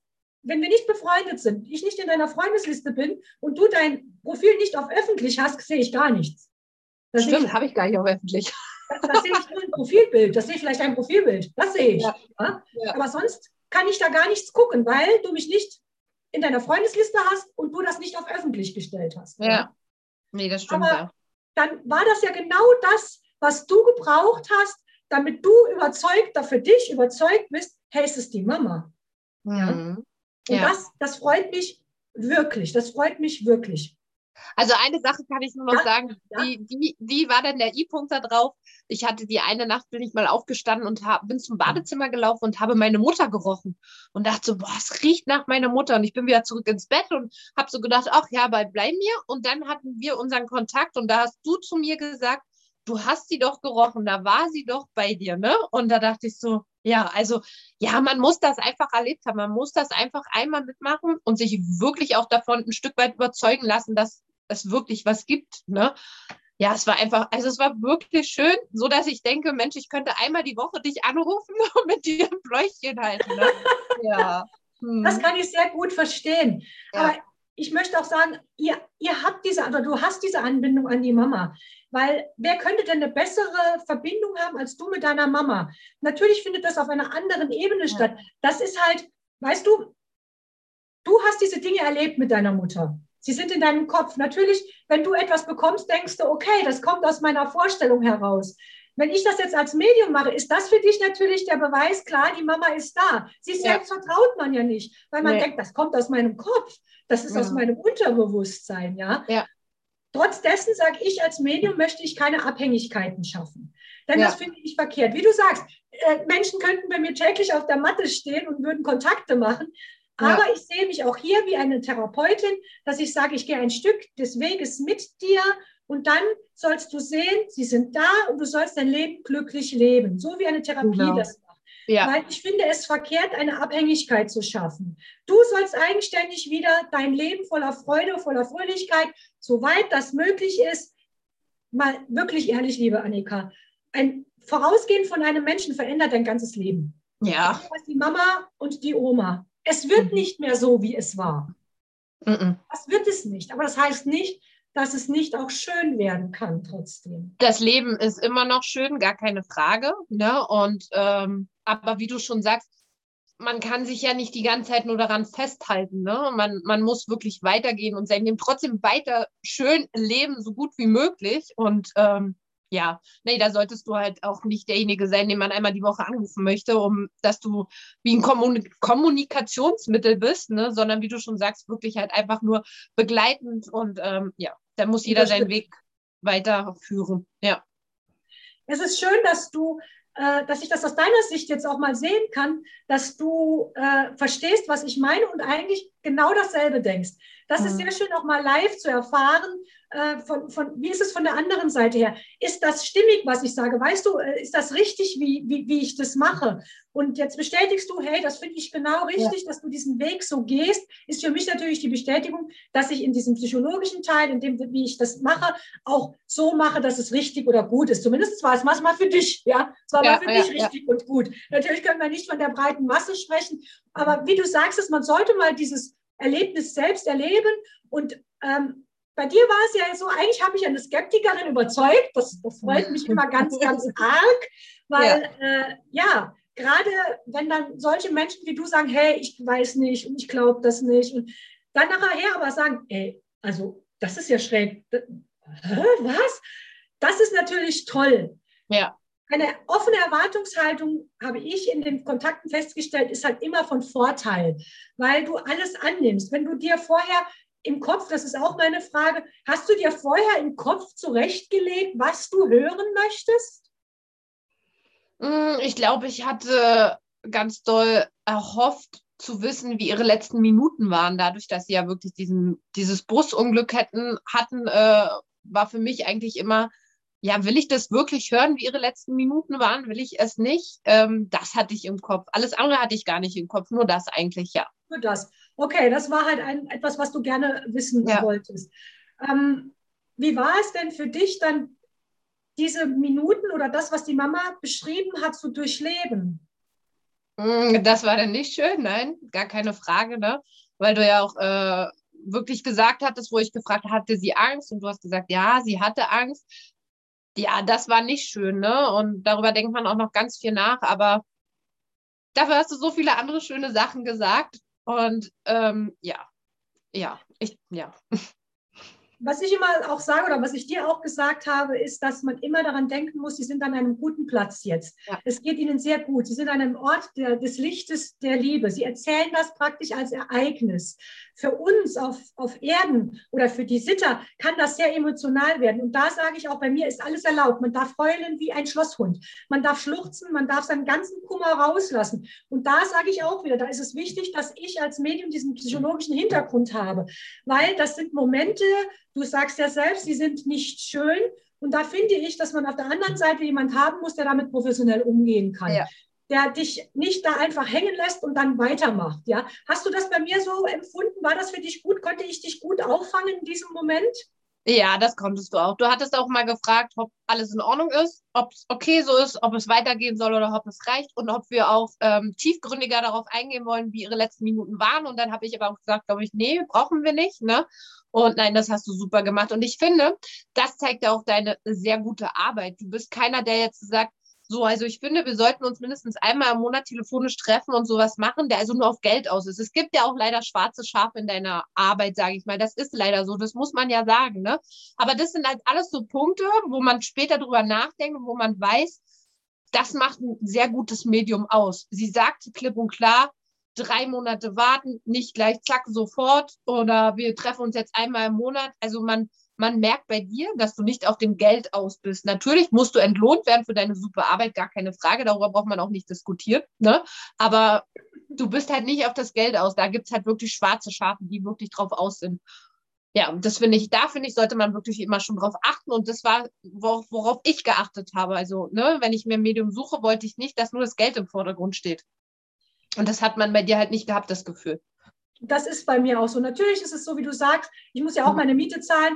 wir nicht befreundet sind, ich nicht in deiner Freundesliste bin und du dein Profil nicht auf öffentlich hast, sehe ich gar nichts. Das stimmt, habe ich gar nicht auf öffentlich. Das sehe ich nur ein Profilbild, das sehe ich vielleicht ein Profilbild, das sehe ich. Ja. Aber sonst kann ich da gar nichts gucken, weil du mich nicht in deiner Freundesliste hast und du das nicht auf öffentlich gestellt hast. Ja. Nee, das stimmt. Aber dann war das ja genau das, was du gebraucht hast, damit du für dich überzeugt bist, hey, es ist die Mama. Mhm. Ja? Und das freut mich wirklich, das freut mich wirklich. Also eine Sache kann ich nur noch sagen, die war dann der I-Punkt da drauf. Ich hatte die eine Nacht, bin ich mal aufgestanden und bin zum Badezimmer gelaufen und habe meine Mutter gerochen und dachte so, boah, es riecht nach meiner Mutter und ich bin wieder zurück ins Bett und habe so gedacht, ach ja, bleib mir und dann hatten wir unseren Kontakt und da hast du zu mir gesagt, du hast sie doch gerochen, da war sie doch bei dir, ne? Und da dachte ich so, Ja, also ja, man muss das einfach erlebt haben. Man muss das einfach einmal mitmachen und sich wirklich auch davon ein Stück weit überzeugen lassen, dass es wirklich was gibt. Ne? Ja, es war einfach, also es war wirklich schön, so dass ich denke, Mensch, ich könnte einmal die Woche dich anrufen und mit dir ein Pläuchchen halten. Ne? Ja. Das Hm. kann ich sehr gut verstehen. Aber Ja. ich möchte auch sagen, ihr habt diese, oder du hast diese Anbindung an die Mama. Weil wer könnte denn eine bessere Verbindung haben als du mit deiner Mama? Natürlich findet das auf einer anderen Ebene Ja. statt. Das ist halt, weißt du, du hast diese Dinge erlebt mit deiner Mutter. Sie sind in deinem Kopf. Natürlich, wenn du etwas bekommst, denkst du, okay, das kommt aus meiner Vorstellung heraus. Wenn ich das jetzt als Medium mache, ist das für dich natürlich der Beweis, klar, die Mama ist da. Sie Ja. selbst vertraut man ja nicht, weil man Nee. denkt, das kommt aus meinem Kopf, das ist aus Ja. meinem Unterbewusstsein, ja. Ja. Trotz dessen sage ich, als Medium möchte ich keine Abhängigkeiten schaffen. Denn das Ja. finde ich verkehrt. Wie du sagst, Menschen könnten bei mir täglich auf der Matte stehen und würden Kontakte machen. Aber Ja. ich sehe mich auch hier wie eine Therapeutin, dass ich sage, ich gehe ein Stück des Weges mit dir und dann sollst du sehen, sie sind da und du sollst dein Leben glücklich leben. So wie eine Therapie Genau. das macht. Ja. Weil ich finde es verkehrt, eine Abhängigkeit zu schaffen. Du sollst eigenständig wieder dein Leben voller Freude, voller Fröhlichkeit, soweit das möglich ist, mal wirklich ehrlich, liebe Annika, ein Vorausgehen von einem Menschen verändert dein ganzes Leben. Ja. Die Mama und die Oma. Es wird Mhm. nicht mehr so, wie es war. Mhm. Das wird es nicht. Aber das heißt nicht, dass es nicht auch schön werden kann trotzdem. Das Leben ist immer noch schön, gar keine Frage. Ne? Und aber wie du schon sagst, man kann sich ja nicht die ganze Zeit nur daran festhalten. Ne? Man muss wirklich weitergehen und sein Leben trotzdem weiter schön leben, so gut wie möglich. Und ja, nee, da solltest du halt auch nicht derjenige sein, den man einmal die Woche anrufen möchte, um dass du wie ein Kommunikationsmittel bist, ne? Sondern wie du schon sagst, wirklich halt einfach nur begleitend und ja, da muss jeder seinen Unterstützt. Weg weiterführen. Ja. Es ist schön, dass ich das aus deiner Sicht jetzt auch mal sehen kann, dass du verstehst, was ich meine und eigentlich genau dasselbe denkst. Das ist sehr Mhm. schön, auch mal live zu erfahren, wie ist es von der anderen Seite her? Ist das stimmig, was ich sage? Weißt du, ist das richtig, wie ich das mache? Und jetzt bestätigst du, hey, das finde ich genau Ja. richtig, dass du diesen Weg so gehst, ist für mich natürlich die Bestätigung, dass ich in diesem psychologischen Teil, in dem, wie ich das mache, auch so mache, dass es richtig oder gut ist. Zumindest war es mal für dich, ja. Es war mal Ja, für ja, dich ja. richtig und gut. Natürlich können wir nicht von der breiten Masse sprechen, aber wie du sagst, man sollte mal dieses Erlebnis selbst erleben und bei dir war es ja so, eigentlich habe ich eine Skeptikerin überzeugt. Das freut mich immer ganz, ganz arg, Ja, weil ja, gerade wenn dann solche Menschen wie du sagen, hey, ich weiß nicht und ich glaube das nicht und dann nachher aber sagen, ey, also das ist ja schräg. Was? Das ist natürlich toll. ja. Eine offene Erwartungshaltung, habe ich in den Kontakten festgestellt, ist halt immer von Vorteil, weil du alles annimmst. Wenn du dir vorher im Kopf, das ist auch meine Frage, hast du dir vorher im Kopf zurechtgelegt, was du hören möchtest? Ich glaube, ich hatte ganz doll erhofft zu wissen, wie ihre letzten Minuten waren, dadurch, dass sie ja wirklich dieses Busunglück hatten, war für mich eigentlich immer, ja, will ich das wirklich hören, wie ihre letzten Minuten waren? Will ich es nicht? Das hatte ich im Kopf. Alles andere hatte ich gar nicht im Kopf, nur das eigentlich, ja. Nur das. Okay, das war halt etwas, was du gerne wissen Ja. wolltest. Wie war es denn für dich dann, diese Minuten oder das, was die Mama beschrieben hat, zu durchleben? Das war dann nicht schön, nein, gar keine Frage, ne? Weil du ja auch wirklich gesagt hattest, wo ich gefragt hatte, sie Angst? Und du hast gesagt, ja, sie hatte Angst. Ja, das war nicht schön, ne? Und darüber denkt man auch noch ganz viel nach, aber dafür hast du so viele andere schöne Sachen gesagt. Und ja, ja. Was ich immer auch sage oder was ich dir auch gesagt habe, ist, dass man immer daran denken muss, sie sind an einem guten Platz jetzt. Ja, Es geht ihnen sehr gut. Sie sind an einem Ort des Lichtes, der Liebe. Sie erzählen das praktisch als Ereignis. Für uns auf Erden oder für die Sitter kann das sehr emotional werden. Und da sage ich auch, bei mir ist alles erlaubt. Man darf heulen wie ein Schlosshund. Man darf schluchzen, man darf seinen ganzen Kummer rauslassen. Und da sage ich auch wieder, da ist es wichtig, dass ich als Medium diesen psychologischen Hintergrund habe. Weil das sind Momente, du sagst ja selbst, sie sind nicht schön. Und da finde ich, dass man auf der anderen Seite jemanden haben muss, der damit professionell umgehen kann. ja, der dich nicht da einfach hängen lässt und dann weitermacht. Ja? Hast du das bei mir so empfunden? War das für dich gut? Konnte ich dich gut auffangen in diesem Moment? Ja, das konntest du auch. Du hattest auch mal gefragt, ob alles in Ordnung ist, ob es okay so ist, ob es weitergehen soll oder ob es reicht und ob wir auch tiefgründiger darauf eingehen wollen, wie ihre letzten Minuten waren. Und dann habe ich aber auch gesagt, glaube ich, nee, brauchen wir nicht. Ne? Und nein, das hast du super gemacht. Und ich finde, das zeigt ja auch deine sehr gute Arbeit. Du bist keiner, der jetzt sagt, so, also ich finde, wir sollten uns mindestens einmal im Monat telefonisch treffen und sowas machen, der also nur auf Geld aus ist. Es gibt ja auch leider schwarze Schafe in deiner Arbeit, sage ich mal. Das ist leider so, das muss man ja sagen, ne? Aber das sind halt alles so Punkte, wo man später drüber nachdenkt und wo man weiß, das macht ein sehr gutes Medium aus. Sie sagt klipp und klar, 3 Monate warten, nicht gleich zack, sofort oder wir treffen uns jetzt einmal im Monat. Also man merkt bei dir, dass du nicht auf dem Geld aus bist. Natürlich musst du entlohnt werden für deine super Arbeit, gar keine Frage, darüber braucht man auch nicht diskutieren, ne? Aber du bist halt nicht auf das Geld aus. Da gibt es halt wirklich schwarze Schafe, die wirklich drauf aus sind. Ja, und das finde ich, da finde ich, sollte man wirklich immer schon drauf achten. Und das war, worauf ich geachtet habe. Also, ne, wenn ich mir ein Medium suche, wollte ich nicht, dass nur das Geld im Vordergrund steht. Und das hat man bei dir halt nicht gehabt, das Gefühl. Das ist bei mir auch so. Natürlich ist es so, wie du sagst, ich muss ja auch meine Miete zahlen.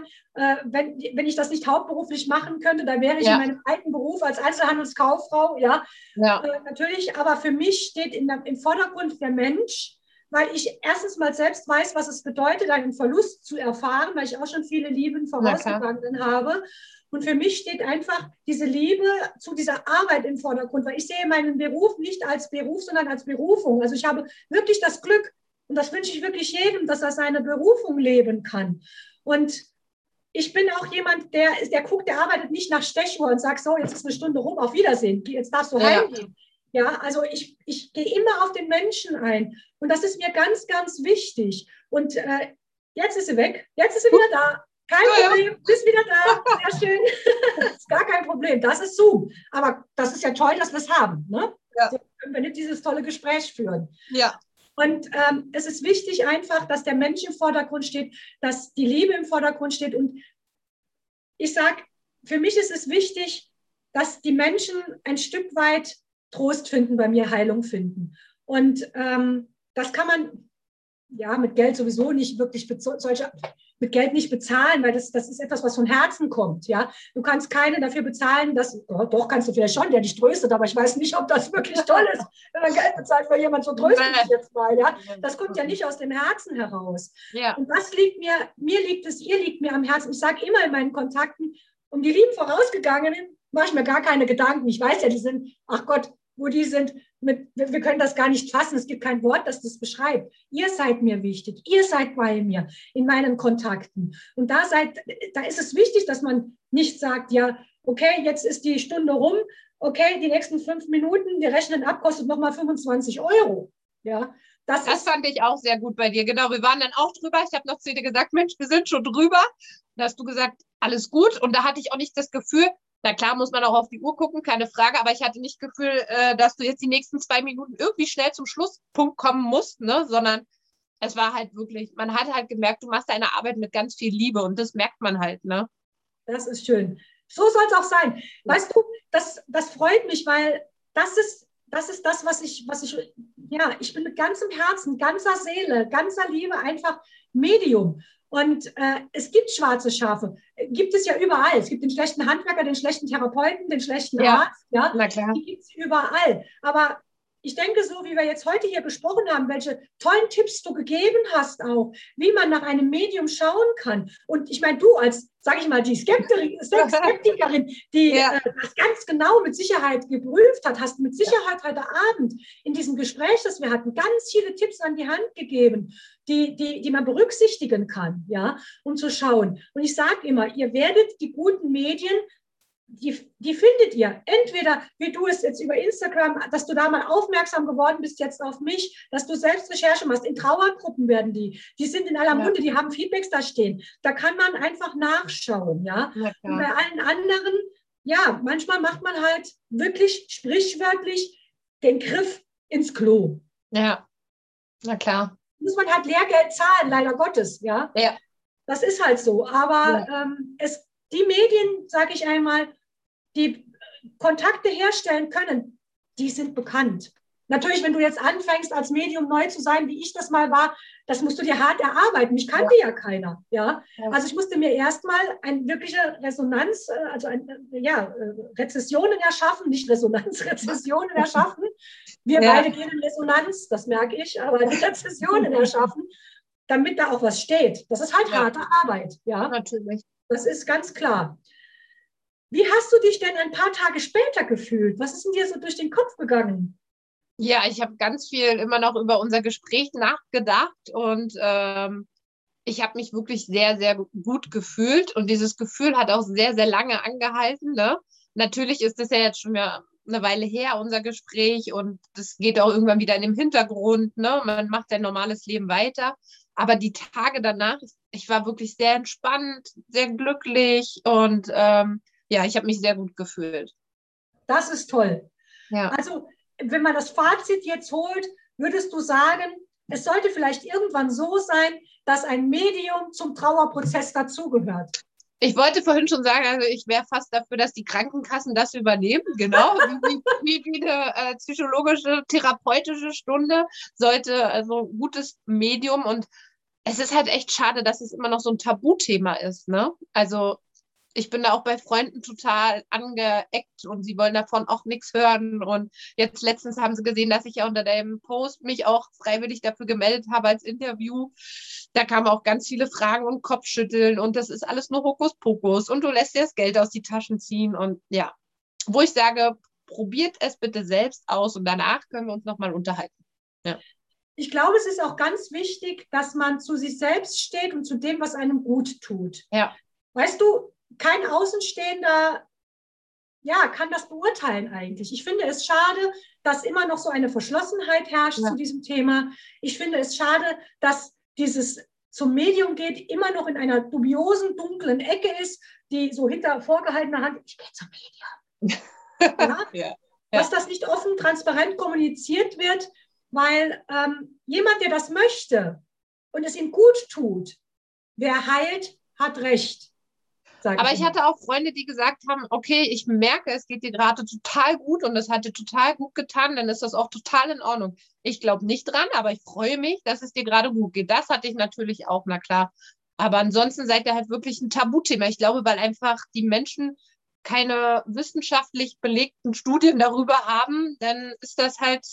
Wenn ich das nicht hauptberuflich machen könnte, dann wäre ich in Ja, meinem alten Beruf als Einzelhandelskauffrau. Ja, ja, natürlich, aber für mich steht im Vordergrund der Mensch, weil ich erstens mal selbst weiß, was es bedeutet, einen Verlust zu erfahren, weil ich auch schon viele Lieben na klar. vorausgegangen habe. Und für mich steht einfach diese Liebe zu dieser Arbeit im Vordergrund, weil ich sehe meinen Beruf nicht als Beruf, sondern als Berufung. Also ich habe wirklich das Glück, und das wünsche ich wirklich jedem, dass er seine Berufung leben kann. Und ich bin auch jemand, der guckt, der arbeitet nicht nach Stechuhr und sagt, so, jetzt ist eine Stunde rum, auf Wiedersehen, jetzt darfst du Ja, heimgehen. Ja, also ich gehe immer auf den Menschen ein. Und das ist mir ganz, ganz wichtig. Und jetzt ist sie weg. Jetzt ist sie wieder da. Kein Problem, bist wieder da. Sehr schön. Das ist gar kein Problem. Das ist Zoom. Aber das ist ja toll, dass wir es haben. Ne? ja, So können wir nicht dieses tolle Gespräch führen. ja. Und es ist wichtig einfach, dass der Mensch im Vordergrund steht, dass die Liebe im Vordergrund steht. Und ich sage, für mich ist es wichtig, dass die Menschen ein Stück weit Trost finden, bei mir Heilung finden. Und das kann man ja mit Geld sowieso nicht wirklich mit Geld nicht bezahlen, weil das ist etwas, was von Herzen kommt. Ja, du kannst keinen dafür bezahlen, dass doch kannst du vielleicht schon, der dich tröstet, aber ich weiß nicht, ob das wirklich toll ist, wenn man Geld bezahlt für jemanden, so tröstet mich jetzt mal. Ja, das kommt ja nicht aus dem Herzen heraus. Ja. Und das liegt mir liegt es, ihr liegt mir am Herzen. Ich sage immer in meinen Kontakten, um die lieben Vorausgegangenen mache ich mir gar keine Gedanken. Ich weiß ja, die sind, ach Gott, wo die sind, wir können das gar nicht fassen. Es gibt kein Wort, das das beschreibt. Ihr seid mir wichtig. Ihr seid bei mir in meinen Kontakten. Und da ist es wichtig, dass man nicht sagt, ja, okay, jetzt ist die Stunde rum. Okay, die nächsten 5 Minuten, wir rechnen ab, kostet nochmal 25 Euro. Ja, Das fand ich auch sehr gut bei dir. Genau, wir waren dann auch drüber. Ich habe noch zu dir gesagt, Mensch, wir sind schon drüber. Da hast du gesagt, alles gut. Und da hatte ich auch nicht das Gefühl, na klar muss man auch auf die Uhr gucken, keine Frage, aber ich hatte nicht das Gefühl, dass du jetzt die nächsten 2 Minuten irgendwie schnell zum Schlusspunkt kommen musst, ne? Sondern es war halt wirklich, man hat halt gemerkt, du machst deine Arbeit mit ganz viel Liebe und das merkt man halt, ne? Das ist schön. So soll es auch sein. Ja. Weißt du, das freut mich, weil das ist das, was ich, ja, ich bin mit ganzem Herzen, ganzer Seele, ganzer Liebe einfach Medium. Und es gibt schwarze Schafe. Gibt es ja überall. Es gibt den schlechten Handwerker, den schlechten Therapeuten, den schlechten Arzt. Ja, na klar. Die gibt es überall. Aber ich denke, so wie wir jetzt heute hier besprochen haben, welche tollen Tipps du gegeben hast auch, wie man nach einem Medium schauen kann. Und ich meine, du als, sage ich mal, die Skeptikerin, die das ganz genau mit Sicherheit geprüft hat, hast mit Sicherheit heute Abend in diesem Gespräch, das wir hatten, ganz viele Tipps an die Hand gegeben, die man berücksichtigen kann, ja, um zu schauen. Und ich sage immer, ihr werdet die guten Medien, die findet ihr. Entweder, wie du es jetzt über Instagram, dass du da mal aufmerksam geworden bist jetzt auf mich, dass du selbst Recherche machst. In Trauergruppen werden die sind in aller Munde, die haben Feedbacks da stehen. Da kann man einfach nachschauen, ja. Und bei allen anderen, ja, manchmal macht man halt wirklich sprichwörtlich den Griff ins Klo. Ja, na klar. Muss man halt Lehrgeld zahlen, leider Gottes, ja. Ja. Das ist halt so. Aber die Medien, sage ich einmal, die Kontakte herstellen können, die sind bekannt. Natürlich, wenn du jetzt anfängst, als Medium neu zu sein, wie ich das mal war, das musst du dir hart erarbeiten. Mich kannte ja keiner. Ja? Also ich musste mir erstmal eine wirkliche Resonanz, Rezessionen erschaffen, nicht Resonanz, Rezessionen erschaffen. Wir beide gehen in Resonanz, das merke ich, aber Rezessionen erschaffen, damit da auch was steht. Das ist halt harte Arbeit. Ja? Natürlich. Das ist ganz klar. Wie hast du dich denn ein paar Tage später gefühlt? Was ist denn dir so durch den Kopf gegangen? Ja, ich habe ganz viel immer noch über unser Gespräch nachgedacht und ich habe mich wirklich sehr, sehr gut gefühlt und dieses Gefühl hat auch sehr, sehr lange angehalten. Ne? Natürlich ist das ja jetzt schon mehr eine Weile her, unser Gespräch, und das geht auch irgendwann wieder in den Hintergrund. Ne? Man macht sein normales Leben weiter. Aber die Tage danach, ich war wirklich sehr entspannt, sehr glücklich und ich habe mich sehr gut gefühlt. Das ist toll. Ja. Also, wenn man das Fazit jetzt holt, würdest du sagen, es sollte vielleicht irgendwann so sein, dass ein Medium zum Trauerprozess dazugehört. Ich wollte vorhin schon sagen, also ich wäre fast dafür, dass die Krankenkassen das übernehmen. Genau, wie eine psychologische, therapeutische Stunde sollte also ein gutes Medium, und es ist halt echt schade, dass es immer noch so ein Tabuthema ist, ne? Also ich bin da auch bei Freunden total angeeckt und sie wollen davon auch nichts hören. Und jetzt letztens haben sie gesehen, dass ich ja unter dem Post mich auch freiwillig dafür gemeldet habe als Interview. Da kamen auch ganz viele Fragen und Kopfschütteln und das ist alles nur Hokuspokus und du lässt dir das Geld aus die Taschen ziehen. Und ja, wo ich sage, probiert es bitte selbst aus und danach können wir uns nochmal unterhalten. Ja. Ich glaube, es ist auch ganz wichtig, dass man zu sich selbst steht und zu dem, was einem gut tut. Ja. Weißt du, kein Außenstehender kann das beurteilen eigentlich. Ich finde es schade, dass immer noch so eine Verschlossenheit herrscht zu diesem Thema. Ich finde es schade, dass dieses zum Medium geht, immer noch in einer dubiosen, dunklen Ecke ist, die so hinter vorgehaltener Hand, ich gehe zum Medium. Dass das nicht offen, transparent kommuniziert wird, weil jemand, der das möchte und es ihm gut tut, wer heilt, hat Recht. Aber ich hatte auch Freunde, die gesagt haben, okay, ich merke, es geht dir gerade total gut und es hat dir total gut getan, dann ist das auch total in Ordnung. Ich glaube nicht dran, aber ich freue mich, dass es dir gerade gut geht. Das hatte ich natürlich auch, na klar. Aber ansonsten seid ihr halt wirklich ein Tabuthema. Ich glaube, weil einfach die Menschen keine wissenschaftlich belegten Studien darüber haben, dann ist das halt,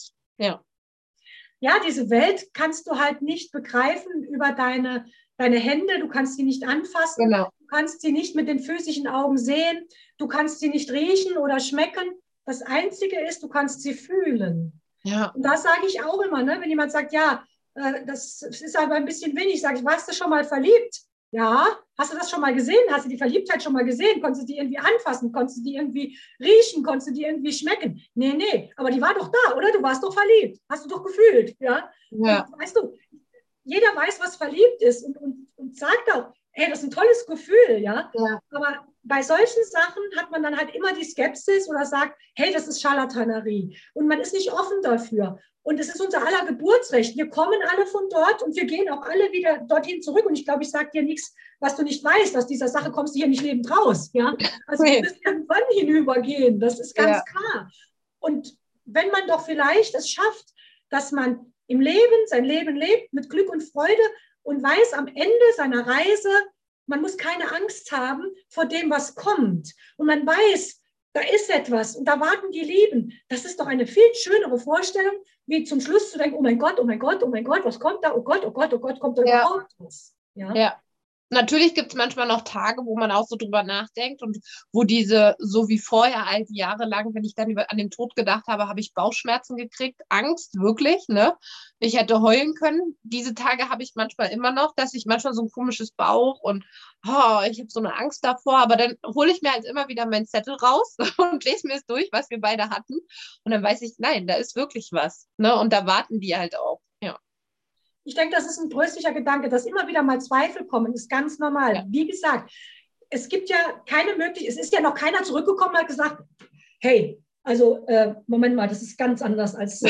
Ja, diese Welt kannst du halt nicht begreifen über deine Hände, du kannst sie nicht anfassen, genau. Du kannst sie nicht mit den physischen Augen sehen, du kannst sie nicht riechen oder schmecken. Das Einzige ist, du kannst sie fühlen. Ja. Und das sage ich auch immer, ne? Wenn jemand sagt, ja, das ist aber ein bisschen wenig, sage ich, warst du schon mal verliebt? Ja, hast du das schon mal gesehen? Hast du die Verliebtheit schon mal gesehen? Konntest du die irgendwie anfassen? Konntest du die irgendwie riechen? Konntest du die irgendwie schmecken? Nee, aber die war doch da, oder? Du warst doch verliebt. Hast du doch gefühlt, ja? Und, weißt du, jeder weiß, was verliebt ist und sagt auch, hey, das ist ein tolles Gefühl, ja? Aber bei solchen Sachen hat man dann halt immer die Skepsis oder sagt, hey, das ist Scharlatanerie. Und man ist nicht offen dafür. Und es ist unser aller Geburtsrecht. Wir kommen alle von dort und wir gehen auch alle wieder dorthin zurück. Und ich glaube, ich sage dir nichts, was du nicht weißt. Aus dieser Sache kommst du hier nicht lebend raus. Ja? Also du wirst irgendwann hinübergehen. Das ist ganz klar. Und wenn man doch vielleicht es schafft, dass man im Leben sein Leben lebt mit Glück und Freude und weiß am Ende seiner Reise, man muss keine Angst haben vor dem, was kommt. Und man weiß, da ist etwas und da warten die Lieben. Das ist doch eine viel schönere Vorstellung, wie zum Schluss zu denken, oh mein Gott, was kommt da? Oh Gott, kommt da überhaupt was? Ja. Natürlich gibt es manchmal noch Tage, wo man auch so drüber nachdenkt und wo diese, so wie vorher, all die Jahre lang, wenn ich dann an den Tod gedacht habe, habe ich Bauchschmerzen gekriegt, Angst, wirklich, ne? Ich hätte heulen können. Diese Tage habe ich manchmal immer noch, dass ich manchmal so ein komisches Bauch und ich habe so eine Angst davor, aber dann hole ich mir halt immer wieder meinen Zettel raus und lese mir es durch, was wir beide hatten. Und dann weiß ich, nein, da ist wirklich was, ne? Und da warten die halt auch, ja. Ich denke, das ist ein tröstlicher Gedanke, dass immer wieder mal Zweifel kommen, ist ganz normal. Ja. Wie gesagt, es gibt ja keine Möglichkeit, es ist ja noch keiner zurückgekommen und hat gesagt, hey, also Moment mal, das ist ganz anders als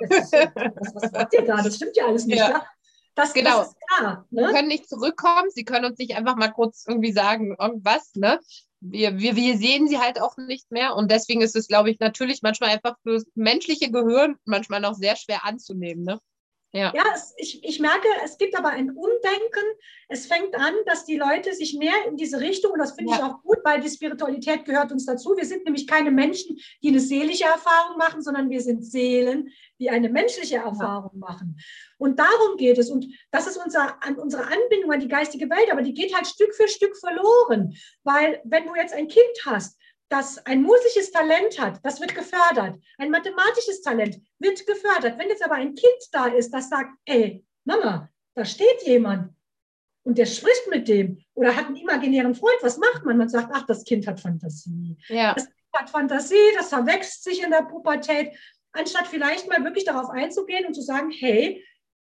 was sagt ihr da? Das stimmt ja alles nicht. Ja. Das ist klar. Ne? Sie können nicht zurückkommen, Sie können uns nicht einfach mal kurz irgendwie sagen, irgendwas, ne? wir sehen sie halt auch nicht mehr und deswegen ist es, glaube ich, natürlich manchmal einfach für das menschliche Gehirn manchmal noch sehr schwer anzunehmen, ne? Ja. Ja, ich merke, es gibt aber ein Umdenken. Es fängt an, dass die Leute sich mehr in diese Richtung, und das finde ich auch gut, weil die Spiritualität gehört uns dazu. Wir sind nämlich keine Menschen, die eine seelische Erfahrung machen, sondern wir sind Seelen, die eine menschliche Erfahrung machen. Und darum geht es. Und das ist unsere Anbindung an die geistige Welt, aber die geht halt Stück für Stück verloren. Weil wenn du jetzt ein Kind hast, das ein musisches Talent hat, das wird gefördert. Ein mathematisches Talent wird gefördert. Wenn jetzt aber ein Kind da ist, das sagt, ey, Mama, da steht jemand und der spricht mit dem oder hat einen imaginären Freund, was macht man? Man sagt, ach, das Kind hat Fantasie. Ja. Das Kind hat Fantasie, das verwächst sich in der Pubertät, anstatt vielleicht mal wirklich darauf einzugehen und zu sagen, hey,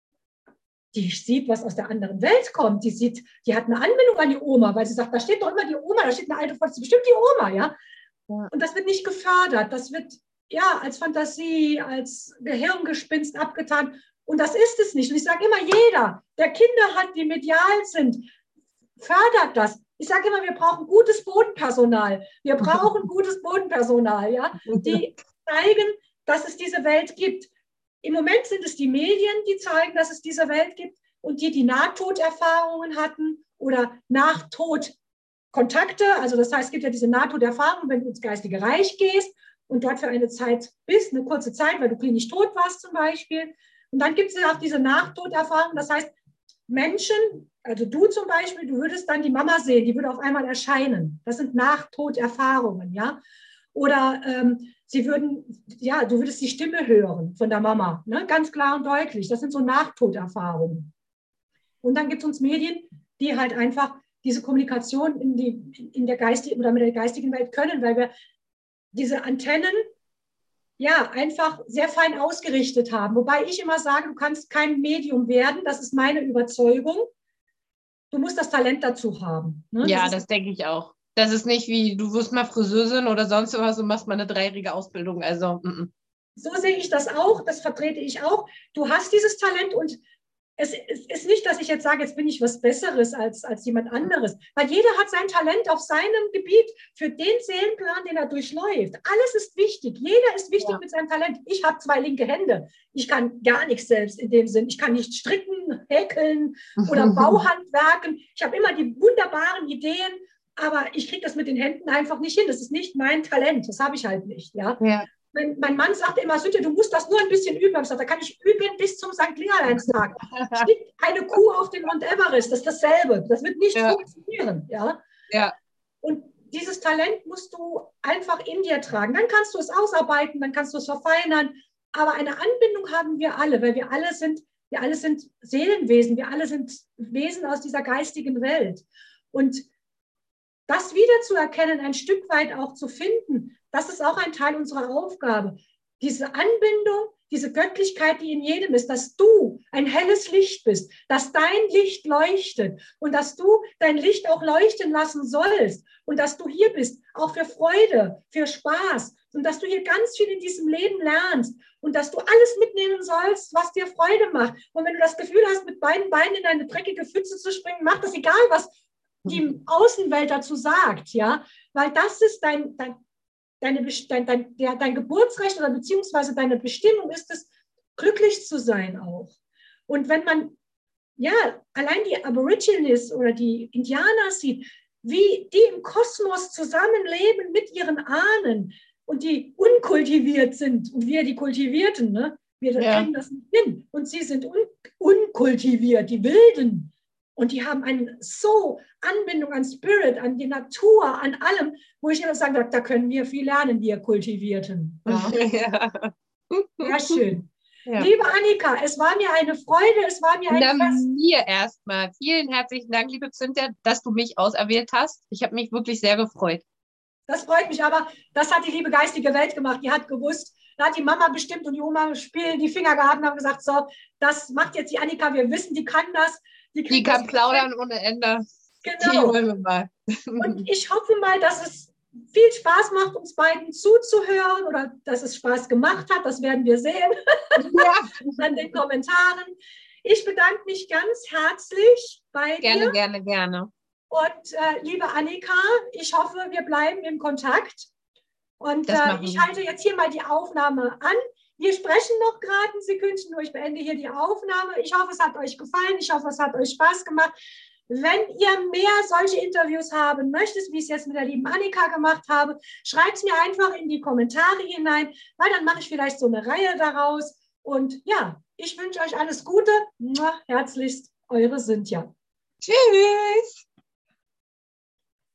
die sieht, was aus der anderen Welt kommt. Die hat eine Anbindung an die Oma, weil sie sagt, da steht doch immer die Oma, da steht eine alte Frau, das ist bestimmt die Oma, ja. Und das wird nicht gefördert. Das wird ja als Fantasie, als Gehirngespinst abgetan. Und das ist es nicht. Und ich sage immer, jeder, der Kinder hat, die medial sind, fördert das. Ich sage immer, wir brauchen gutes Bodenpersonal. Wir brauchen gutes Bodenpersonal, ja, die zeigen, dass es diese Welt gibt. Im Moment sind es die Medien, die zeigen, dass es diese Welt gibt und die Nahtoderfahrungen hatten oder Nachtodkontakte. Also das heißt, es gibt ja diese Nahtoderfahrung, wenn du ins geistige Reich gehst und dort für eine Zeit bist, eine kurze Zeit, weil du klinisch tot warst zum Beispiel. Und dann gibt es ja auch diese Nahtoderfahrung. Das heißt, Menschen, also du zum Beispiel, du würdest dann die Mama sehen, die würde auf einmal erscheinen. Das sind Nachtoderfahrungen, ja. Oder sie würden, ja, du würdest die Stimme hören von der Mama, ne? Ganz klar und deutlich. Das sind so Nachtoderfahrungen. Und dann gibt es uns Medien, die halt einfach diese Kommunikation in der geistigen oder mit der geistigen Welt können, weil wir diese Antennen ja einfach sehr fein ausgerichtet haben. Wobei ich immer sage, du kannst kein Medium werden, das ist meine Überzeugung. Du musst das Talent dazu haben. Ne? Ja, das denke ich auch. Das ist nicht wie, du wirst mal Friseurin oder sonst was und machst mal eine 3-jährige Ausbildung. Also, so sehe ich das auch, das vertrete ich auch. Du hast dieses Talent und es ist nicht, dass ich jetzt sage, jetzt bin ich was Besseres als jemand anderes, weil jeder hat sein Talent auf seinem Gebiet für den Seelenplan, den er durchläuft. Alles ist wichtig. Jeder ist wichtig mit seinem Talent. Ich habe 2 linke Hände. Ich kann gar nichts selbst in dem Sinn. Ich kann nicht stricken, häkeln oder Bauhandwerken. Ich habe immer die wunderbaren Ideen, aber ich kriege das mit den Händen einfach nicht hin. Das ist nicht mein Talent. Das habe ich halt nicht. Ja. Mein Mann sagte immer, Sütte, du musst das nur ein bisschen üben. Ich sagte, da kann ich üben bis zum St. Leonardstag. Stieg eine Kuh auf den Mount Everest, das ist dasselbe. Das wird nicht funktionieren. Ja? Und dieses Talent musst du einfach in dir tragen. Dann kannst du es ausarbeiten, dann kannst du es verfeinern. Aber eine Anbindung haben wir alle, weil wir alle sind Seelenwesen, wir alle sind Wesen aus dieser geistigen Welt. Und das wiederzuerkennen, ein Stück weit auch zu finden, das ist auch ein Teil unserer Aufgabe. Diese Anbindung, diese Göttlichkeit, die in jedem ist, dass du ein helles Licht bist, dass dein Licht leuchtet und dass du dein Licht auch leuchten lassen sollst und dass du hier bist, auch für Freude, für Spaß und dass du hier ganz viel in diesem Leben lernst und dass du alles mitnehmen sollst, was dir Freude macht. Und wenn du das Gefühl hast, mit beiden Beinen in eine dreckige Pfütze zu springen, macht das egal, was die Außenwelt dazu sagt, ja, weil das ist dein Geburtsrecht oder beziehungsweise deine Bestimmung ist es, glücklich zu sein auch. Und wenn man, ja, allein die Aborigines oder die Indianer sieht, wie die im Kosmos zusammenleben mit ihren Ahnen und die unkultiviert sind und wir die Kultivierten, ne? Wir kriegen das nicht hin. Und sie sind unkultiviert, die Wilden. Und die haben eine so Anbindung an Spirit, an die Natur, an allem, wo ich immer sage, da können wir viel lernen, wir Kultivierten. Ja. Sehr schön. Ja. Liebe Annika, es war mir eine Freude, es war mir ein Fest. Mir erstmal. Vielen herzlichen Dank, liebe Cynthia, dass du mich auserwählt hast. Ich habe mich wirklich sehr gefreut. Das freut mich, aber das hat die liebe geistige Welt gemacht. Die hat gewusst, da hat die Mama bestimmt und die Oma spielen die Finger gehabt und haben gesagt, so, das macht jetzt die Annika, wir wissen, die kann das. Die kann plaudern ohne Ende. Genau. Die holen wir mal. Und ich hoffe mal, dass es viel Spaß macht, uns beiden zuzuhören oder dass es Spaß gemacht hat. Das werden wir sehen an den Kommentaren. Ich bedanke mich ganz herzlich bei dir. Gerne. Und liebe Annika, ich hoffe, wir bleiben im Kontakt. Und ich halte jetzt hier mal die Aufnahme an. Wir sprechen noch gerade ein Sekündchen, nur ich beende hier die Aufnahme. Ich hoffe, es hat euch gefallen. Ich hoffe, es hat euch Spaß gemacht. Wenn ihr mehr solche Interviews haben möchtet, wie ich es jetzt mit der lieben Annika gemacht habe, schreibt es mir einfach in die Kommentare hinein, weil dann mache ich vielleicht so eine Reihe daraus. Und ja, ich wünsche euch alles Gute. Herzlichst, eure Cynthia. Tschüss.